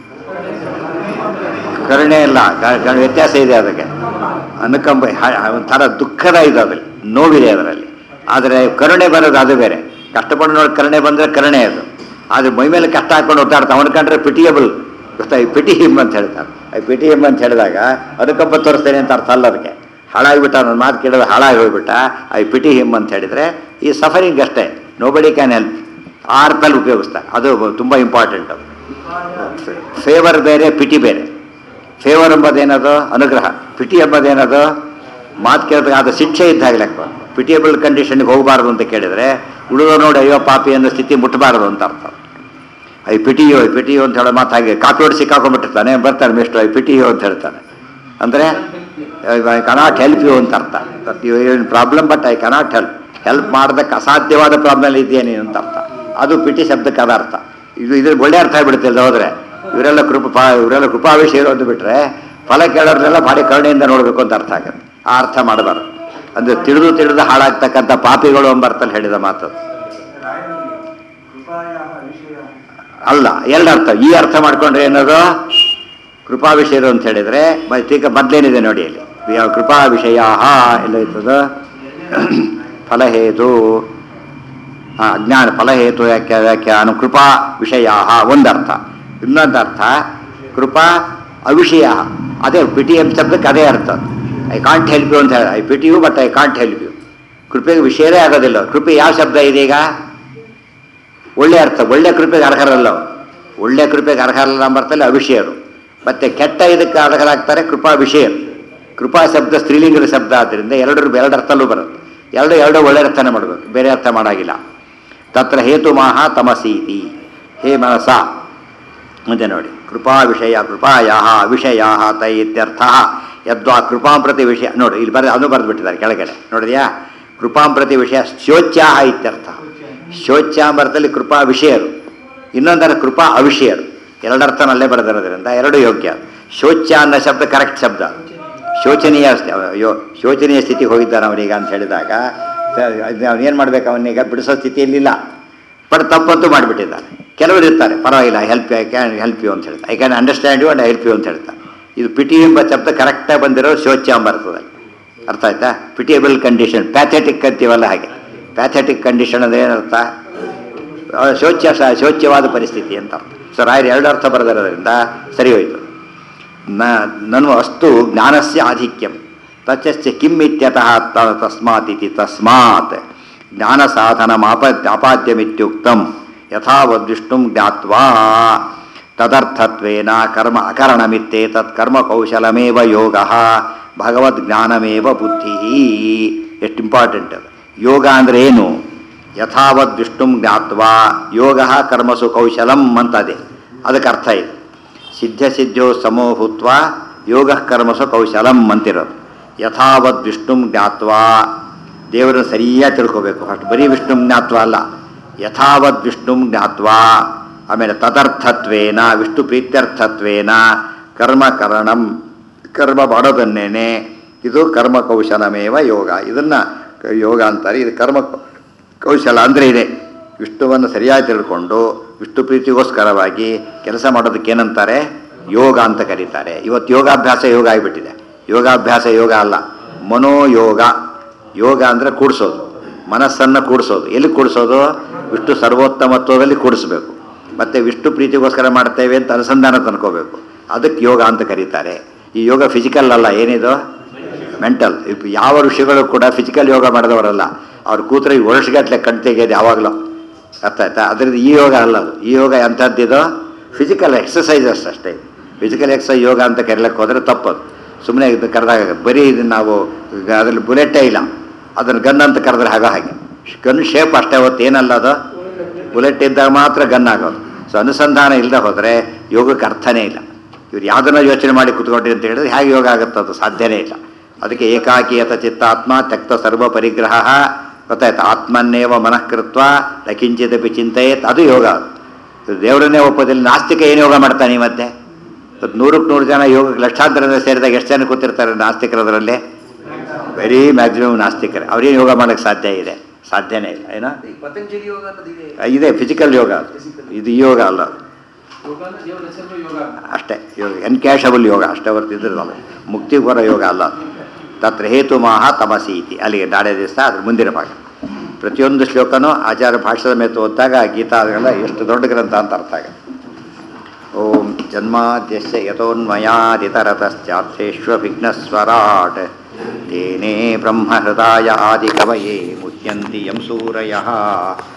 ಕರುಣೆ ಇಲ್ಲ, ವ್ಯತ್ಯಾಸ ಇದೆ. ಅದಕ್ಕೆ ಅನುಕಂಪ ಒಂಥರ ದುಃಖದ ಇದು, ಅದ್ರಲ್ಲಿ ನೋವಿದೆ ಅದರಲ್ಲಿ. ಆದರೆ ಕರುಣೆ ಬರೋದು ಅದು ಬೇರೆ. ಕಷ್ಟಪಟ್ಟು ನೋಡಿ ಕರುಣೆ ಬಂದರೆ ಕರುಣೆ ಅದು. ಆದರೆ ಮೈ ಮೇಲೆ ಕಷ್ಟ ಹಾಕೊಂಡು ಒದ್ದಾಡ್ತಾ ಅವನು ಕಂಡ್ರೆ ಪಿಟಿಯಬಲ್. ಗೊತ್ತಾ? ಈ ಪಿಟಿ ಹಿಮ್ ಅಂತ ಹೇಳ್ತಾರೆ. ಈ ಪಿಟಿ ಹಿಮ್ ಅಂತ ಹೇಳಿದಾಗ ಅನುಕಂಪ ತೋರಿಸ್ತೇನೆ ಅಂತ ಅರ್ಥ ಅಲ್ಲ. ಅದಕ್ಕೆ ಹಾಳಾಗಿಬಿಟ್ಟ, ನನ್ನ ಮಾತು ಕೇಳಿದ್ರೆ ಹಾಳಾಗಿ ಹೋಗ್ಬಿಟ್ಟ, ಐ ಪಿಟಿ ಹಿಮ್ ಅಂತ ಹೇಳಿದರೆ ಈ ಸಫರಿಂಗ್ ಅಷ್ಟೇ. Nobody can help. ಆ ಅರ್ಥದಲ್ಲಿ ಉಪಯೋಗಿಸ್ತಾರೆ. ಅದು ತುಂಬ ಇಂಪಾರ್ಟೆಂಟ್. ಫೇವರ್ ಬೇರೆ, ಪಿಟಿ ಬೇರೆ. ಫೇವರ್ ಎಂಬುದೇನದು? ಅನುಗ್ರಹ. ಪಿಟಿ ಎಂಬುದೇನದು? ಮಾತು ಕೇಳಿದಾಗ ಅದು ಶಿಕ್ಷೆ ಇದ್ದಾಗ ಲೆಕ್ಕ. ಪಿಟಿಯಬಲ್ ಕಂಡೀಷನ್ಗೆ ಹೋಗಬಾರ್ದು ಅಂತ ಕೇಳಿದರೆ ಉಳಿದೋ ನೋಡಿ ಅಯ್ಯೋ ಪಾಪಿ ಅನ್ನೋ ಸ್ಥಿತಿ ಮುಟ್ಟಬಾರ್ದು ಅಂತ ಅರ್ಥ. ಐ ಪಿಟಿಯೋ ಅಂತ ಹೇಳೋ ಮಾತು ಹಾಗೆ. ಕಾಪಿ ಹೊಡಿ ಸಿಕ್ಕಾಕೊಂಡ್ಬಿಟ್ಟಿರ್ತಾನೆ, ಬರ್ತಾನೆ ಮಿಸ್ಟರ್ ಐ ಪಿಟಿಯೋ ಅಂತ ಹೇಳ್ತಾನೆ. ಅಂದರೆ ಐ ಕನಾಟ್ ಹೆಲ್ಪ್ ಯು ಅಂತ ಅರ್ಥ. Problem but I cannot help ಮಾಡೋದಕ್ಕೆ ಅಸಾಧ್ಯವಾದ ಪ್ರಾಬ್ಲಮ್ ಇದೆಯಾ ನೀನು ಅಂತ ಅರ್ಥ. ಅದು ಪಿಟಿ ಶಬ್ದಕ್ಕೆ ಅದ ಅರ್ಥ. ಇದ್ರಲ್ಲಿ ಒಳ್ಳೆ ಅರ್ಥ ಆಗಿಬಿಡುತ್ತೆ ಹೋದರೆ. ಇವರೆಲ್ಲ ಕೃಪಾವಿಷಯ ಇರೋದು ಬಿಟ್ಟರೆ ಫಲ ಕೇಳೋರ್ನೆಲ್ಲ ಭಾರಿ ಕರುಣೆಯಿಂದ ನೋಡಬೇಕು ಅಂತ ಅರ್ಥ ಆಗುತ್ತೆ. ಆ ಅರ್ಥ ಮಾಡಬಾರ್ದು. ಅಂದರೆ ತಿಳಿದು ಹಾಳಾಗ್ತಕ್ಕಂಥ ಪಾಪಿಗಳು ಎಂಬ ಅರ್ಥದಲ್ಲಿ ಹೇಳಿದ ಮಾತು ಅಲ್ಲ. ಎರಡು ಅರ್ಥ. ಈ ಅರ್ಥ ಮಾಡ್ಕೊಂಡ್ರೆ ಏನದು? ಕೃಪಾ ವಿಷಯರು ಅಂತ ಹೇಳಿದರೆ ಈಗ ಮೊದಲೇನಿದೆ ನೋಡಿ ಇಲ್ಲಿ. ಕೃಪಾ ವಿಷಯ ಎಲ್ಲ ಇರ್ತದ. ಫಲಹೇತು ಅಜ್ಞಾನ ಫಲಹೇತು ವ್ಯಾಖ್ಯಾನ ಕೃಪಾ ವಿಷಯ ಒಂದರ್ಥ. ಇನ್ನೊಂದು ಅರ್ಥ ಕೃಪಾ ಅವಿಷಯ. ಅದೇ ಪಿಟಿ ಎಂ ಶಬ್ದಕ್ಕೆ ಅದೇ ಅರ್ಥ. ಐ ಕಾಂಟ್ ಹೆಲ್ಪ್ ಯು ಅಂತ ಹೇಳಿ. I PT you but I can't help you. ಕೃಪೆಗೆ ವಿಷಯವೇ ಆಗೋದಿಲ್ಲ. ಕೃಪೆ ಯಾವ ಶಬ್ದ ಇದೀಗ? ಒಳ್ಳೆ ಅರ್ಥ. ಒಳ್ಳೆ ಕೃಪೆಗೆ ಅರ್ಹರಲ್ಲ. ಒಳ್ಳೆ ಕೃಪೆಗೆ ಅರ್ಹರಲ್ಲ ಎಂಬರ್ಥಲ್ಲಿ ಅವಿಷಯರು. ಮತ್ತು ಕೆಟ್ಟ ಇದಕ್ಕೆ ಅರ್ಹರಾಗ್ತಾರೆ ಕೃಪಾ ವಿಷಯರು. ಕೃಪಾ ಶಬ್ದ ಸ್ತ್ರೀಲಿಂಗದ ಶಬ್ದ ಆದ್ದರಿಂದ ಎರಡು ಅರ್ಥಲ್ಲೂ ಬರುತ್ತೆ. ಎರಡು ಒಳ್ಳೆ ಅರ್ಥನೇ ಮಾಡಬೇಕು, ಬೇರೆ ಅರ್ಥ ಮಾಡೋಂಗಿಲ್ಲ. ತತ್ರ ಹೇತುಮಾಹ ತಮಸೀತಿ. ಹೇ ಮನಸ ಮುಂದೆ ನೋಡಿ. ಕೃಪಾ ವಿಷಯ ಕೃಪಾಯ ವಿಷಯ ತೈ ಇತ್ಯರ್ಥ. ಯದ್ವಾ ಕೃಪಾಂ ಪ್ರತಿ ವಿಷಯ ನೋಡಿ ಇಲ್ಲಿ ಅದನ್ನು ಬರೆದುಬಿಟ್ಟಿದ್ದಾರೆ ಕೆಳಗಡೆ ನೋಡಿದ್ಯಾ? ಕೃಪಾಂ ಪ್ರತಿ ವಿಷಯ ಶೋಚ್ಯಾಹ ಇತ್ಯರ್ಥ. ಶೋಚ್ಯಾಂಬರ್ಥದಲ್ಲಿ ಕೃಪಾ ವಿಷಯರು, ಇನ್ನೊಂದರ ಕೃಪಾ ಅವಿಷಯರು. ಎರಡರ್ಥನಲ್ಲೇ ಬರೆದಿರೋದ್ರಿಂದ ಎರಡು ಯೋಗ್ಯ. ಶೋಚ್ಯ ಅನ್ನೋ ಶಬ್ದ ಕರೆಕ್ಟ್ ಶಬ್ದ. ಶೋಚನೀಯ ಶೋಚನೀಯ ಸ್ಥಿತಿಗೆ ಹೋಗಿದ್ದಾನೆ ಅವನೀಗ ಅಂತ ಹೇಳಿದಾಗ ಅವನೇನು ಮಾಡ್ಬೇಕು? ಅವನೀಗ ಬಿಡಿಸೋ ಸ್ಥಿತಿಯಲ್ಲಿಲ್ಲ. ಬಟ್ ತಪ್ಪಂತೂ ಮಾಡಿಬಿಟ್ಟಿದ್ದಾನೆ. ಕೆಲವರು ಇರ್ತಾರೆ ಪರವಾಗಿಲ್ಲ, ಐ ಕ್ಯಾನ್ ಹೆಲ್ಪ್ ಯು ಅಂತ ಹೇಳ್ತಾರೆ. I can understand you and I help you ಅಂತ ಹೇಳ್ತಾರೆ. ಇದು ಪಿಟಿ ಎಂಬ ಶಬ್ದ ಕರೆಕ್ಟಾಗಿ ಬಂದಿರೋ ಶೋಚ್ಯ ಎಂಬ ಅರ್ಥದಲ್ಲಿ. ಅರ್ಥ ಆಯ್ತಾ? Pitiable condition. ಪ್ಯಾಥೆಟಿಕ್ ಅಂತೀವಲ್ಲ ಹಾಗೆ. ಪ್ಯಾಥೆಟಿಕ್ ಕಂಡೀಷನ್ ಅಂದರೆ ಏನರ್ಥ? ಶೋಚ್ಯವಾದ ಪರಿಸ್ಥಿತಿ ಅಂತ ಅರ್ಥ. ಸೊ ರಾಯರು ಎರಡು ಅರ್ಥ ಬರೆದಿರೋದ್ರಿಂದ ಸರಿ ಹೋಯಿತು. ನನು ಅಸ್ತು ಜ್ಞಾನಸ್ಯ ಆಧಿಕ್ಯಂ ತಚ್ಚ ಕಿಮ್ ಇತ್ಯತಃ ತಸ್ಮಾತ್ ಇತಿ. ತಸ್ಮಾತ್ ಜ್ಞಾನ ಸಾಧನ ಆಪಾದ್ಯಮಿತ್ಯುಕ್ತಂ ಯಥಾವದ್ವಿಷ್ಣುಂ ಜ್ಞಾತ್ವಾ ತದರ್ಥತ್ವೇನ ಕರ್ಮ ಅಕರಣಮಿತ್ತೇ ತತ್ ಕರ್ಮ ಕೌಶಲಮೇವ ಯೋಗ ಭಗವದ್ಜ್ಞಾನಮೇವ ಬುದ್ಧಿ. ಎಷ್ಟು ಇಂಪಾರ್ಟೆಂಟ್ ಅದು. ಯೋಗ ಅಂದರೆ ಏನು? ಯಥಾವದ್ ವಿಷ್ಣುಂ ಜ್ಞಾತ್ವಾ ಯೋಗ ಕರ್ಮಸು ಕೌಶಲಂ ಅಂತದೆ. ಅದಕ್ಕೆ ಅರ್ಥ ಇದೆ. ಸಿದ್ಧಸಿದ್ಧೋ ಸಮೋ ಭೂತ್ವ ಯೋಗ ಕರ್ಮಸು ಕೌಶಲಂ ಅಂತಿರೋದು. ಯಥಾವದ್ ವಿಷ್ಣುಂ ಜ್ಞಾತ್ವಾ ದೇವರನ್ನು ಸರಿಯಾಗಿ ತಿಳ್ಕೋಬೇಕು. ಅಷ್ಟು ಬರೀ ವಿಷ್ಣು ಜ್ಞಾತ್ವ ಅಲ್ಲ, ಯಥಾವತ್ ವಿಷ್ಣು ಜ್ಞಾತ್ವ. ಆಮೇಲೆ ತದರ್ಥತ್ವೇನ ವಿಷ್ಣು ಪ್ರೀತ್ಯರ್ಥತ್ವೇನ ಕರ್ಮಕರಣಂ, ಕರ್ಮ ಮಾಡೋದನ್ನೇನೆ ಇದು ಕರ್ಮ ಕೌಶಲಮೇವ ಯೋಗ. ಇದನ್ನು ಯೋಗ ಅಂತಾರೆ. ಇದು ಕರ್ಮ ಕೌಶಲ ಅಂದರೆ ಇದೆ. ವಿಷ್ಣುವನ್ನು ಸರಿಯಾಗಿ ತಿಳ್ಕೊಂಡು ವಿಷ್ಣು ಪ್ರೀತಿಗೋಸ್ಕರವಾಗಿ ಕೆಲಸ ಮಾಡೋದಕ್ಕೆ ಏನಂತಾರೆ? ಯೋಗ ಅಂತ ಕರೀತಾರೆ. ಇವತ್ತು ಯೋಗಾಭ್ಯಾಸ ಯೋಗ ಆಗಿಬಿಟ್ಟಿದೆ. ಯೋಗಾಭ್ಯಾಸ ಯೋಗ ಅಲ್ಲ, ಮನೋಯೋಗ. ಯೋಗ ಅಂದರೆ ಕೂಡಿಸೋದು, ಮನಸ್ಸನ್ನು ಕೂಡಿಸೋದು. ಎಲ್ಲಿ ಕೂಡಿಸೋದು? ವಿಷ್ಣು ಸರ್ವೋತ್ತಮತ್ವದಲ್ಲಿ ಕೂಡಿಸ್ಬೇಕು. ಮತ್ತು ವಿಷ್ಣು ಪ್ರೀತಿಗೋಸ್ಕರ ಮಾಡ್ತೇವೆ ಅಂತ ಅನುಸಂಧಾನ ತಂದ್ಕೋಬೇಕು. ಅದಕ್ಕೆ ಯೋಗ ಅಂತ ಕರೀತಾರೆ. ಈ ಯೋಗ ಫಿಸಿಕಲ್ ಅಲ್ಲ, ಏನಿದು ಮೆಂಟಲ್. ಯಾವ ಋಷಿಗಳು ಕೂಡ ಫಿಸಿಕಲ್ ಯೋಗ ಮಾಡಿದವರಲ್ಲ. ಅವ್ರು ಕೂತ್ರೆ ವರ್ಷಗಟ್ಟಲೆ ಕಣ್ ತೆಗೆಯೋದು ಯಾವಾಗಲೂ. ಅರ್ಥ ಆಯ್ತಾ? ಅದರಿಂದ ಈ ಯೋಗ ಅಲ್ಲ ಅದು. ಈ ಯೋಗ ಎಂಥದ್ದಿದೋ ಫಿಸಿಕಲ್ ಎಕ್ಸಸೈಸಸ್ ಅಷ್ಟೇ. ಫಿಸಿಕಲ್ ಎಕ್ಸಸೈಸ್ ಯೋಗ ಅಂತ ಕರೀಲಕ್ಕೆ ಹೋದರೆ ತಪ್ಪದು. ಸುಮ್ಮನೆ ಇದು ಕರೆದಾಗ ಬರೀ ಇದನ್ನು ನಾವು ಅದರಲ್ಲಿ ಬುಲೆಟೇ ಇಲ್ಲ, ಅದನ್ನು ಗನ್ ಅಂತ ಕರೆದ್ರೆ ಹಾಗೆ ಗನ್ ಶೇಪ್ ಅಷ್ಟೇ ಹೊತ್ತು ಏನಲ್ಲ ಅದು. ಬುಲೆಟ್ ಇದ್ದಾಗ ಮಾತ್ರ ಗನ್ ಆಗೋದು. ಸೊ ಅನುಸಂಧಾನ ಇಲ್ಲದೆ ಹೋದರೆ ಯೋಗಕ್ಕೆ ಅರ್ಥನೇ ಇಲ್ಲ. ಇವ್ರು ಯಾವುದನ್ನು ಯೋಚನೆ ಮಾಡಿ ಕೂತ್ಕೊಂಡ್ರಿ ಅಂತ ಹೇಳಿದ್ರೆ ಹೇಗೆ ಯೋಗ ಆಗುತ್ತೆ? ಅದು ಸಾಧ್ಯನೇ ಇಲ್ಲ. ಅದಕ್ಕೆ ಏಕಾಕೀಯತ ಚಿತ್ತಾತ್ಮ ತ್ಯಕ್ತ ಸರ್ವ ಪರಿಗ್ರಹ, ಗೊತ್ತಾಯ್ತು? ಆತ್ಮನ್ನೇವ ಮನಃಕೃತ್ವ ಲಕಿಂಚಿದಪಿ ಚಿಂತೆಯೇತ್, ಅದು ಯೋಗ. ದೇವರನ್ನೇ ಒಪ್ಪೋದಿಲ್ಲ ನಾಸ್ತಿಕ ಏನು ಯೋಗ ಮಾಡ್ತಾನೆ? ಮತ್ತೆ 100ಕ್ಕೆ 100 ಜನ ಯೋಗಕ್ಕೆ ಲಕ್ಷಾಂತರ ಸೇರಿದಾಗ ಎಷ್ಟು ಜನ ಕೂತಿರ್ತಾರೆ ನಾಸ್ತಿಕರದರಲ್ಲಿ? Very maximum ನಾಸ್ತಿಕರೇ. ಅವ್ರೇನು ಯೋಗ ಮಾಡೋಕ್ಕೆ ಸಾಧ್ಯ ಇದೆ? ಸಾಧ್ಯನೇ ಇಲ್ಲ. ಏನೋ ಇದೆ ಫಿಸಿಕಲ್ ಯೋಗ, ಇದು ಯೋಗ ಅಲ್ಲ ಅಷ್ಟೇ. ಯೋಗ ಎನ್ಕ್ಯಾಶಬಲ್ ಯೋಗ ಅಷ್ಟೇ ಹೊರತಿದ್ರಲ್ಲ, ಮುಕ್ತಿ ಬರೋ ಯೋಗ ಅಲ್ಲ. ತತ್ರ ಹೇತುಮಾಹ ತಮಸಿ ಇತಿ. ಅಲ್ಲಿಗೆ ನಾಳೆ ದಿವಸ ಅದ್ರ ಮುಂದಿನ ಭಾಗ. ಪ್ರತಿಯೊಂದು ಶ್ಲೋಕನೂ ಆಚಾರ್ಯ ಭಾಷೆದ ಮೇಲೆ ಓದಿದಾಗ ಗೀತಾ ಅದೆಲ್ಲ ಎಷ್ಟು ದೊಡ್ಡ ಗ್ರಂಥ ಅಂತ ಅರ್ಥ ಆಗುತ್ತೆ. ಓಂ ಜನ್ಮಾದ್ಯಸ್ಯ ಯತೋನ್ಮಯಾದಿತರತಶ್ಚಾರ್ಥೇಷ್ವವಿಘ್ನಸ್ವರಾಟ್ ತೇನೇ ಬ್ರಹ್ಮಹೃದಾಯ ಆದಿಕವಯೇ ಮುಹ್ಯಂತಿ ಯಂ ಸೂರಯಃ.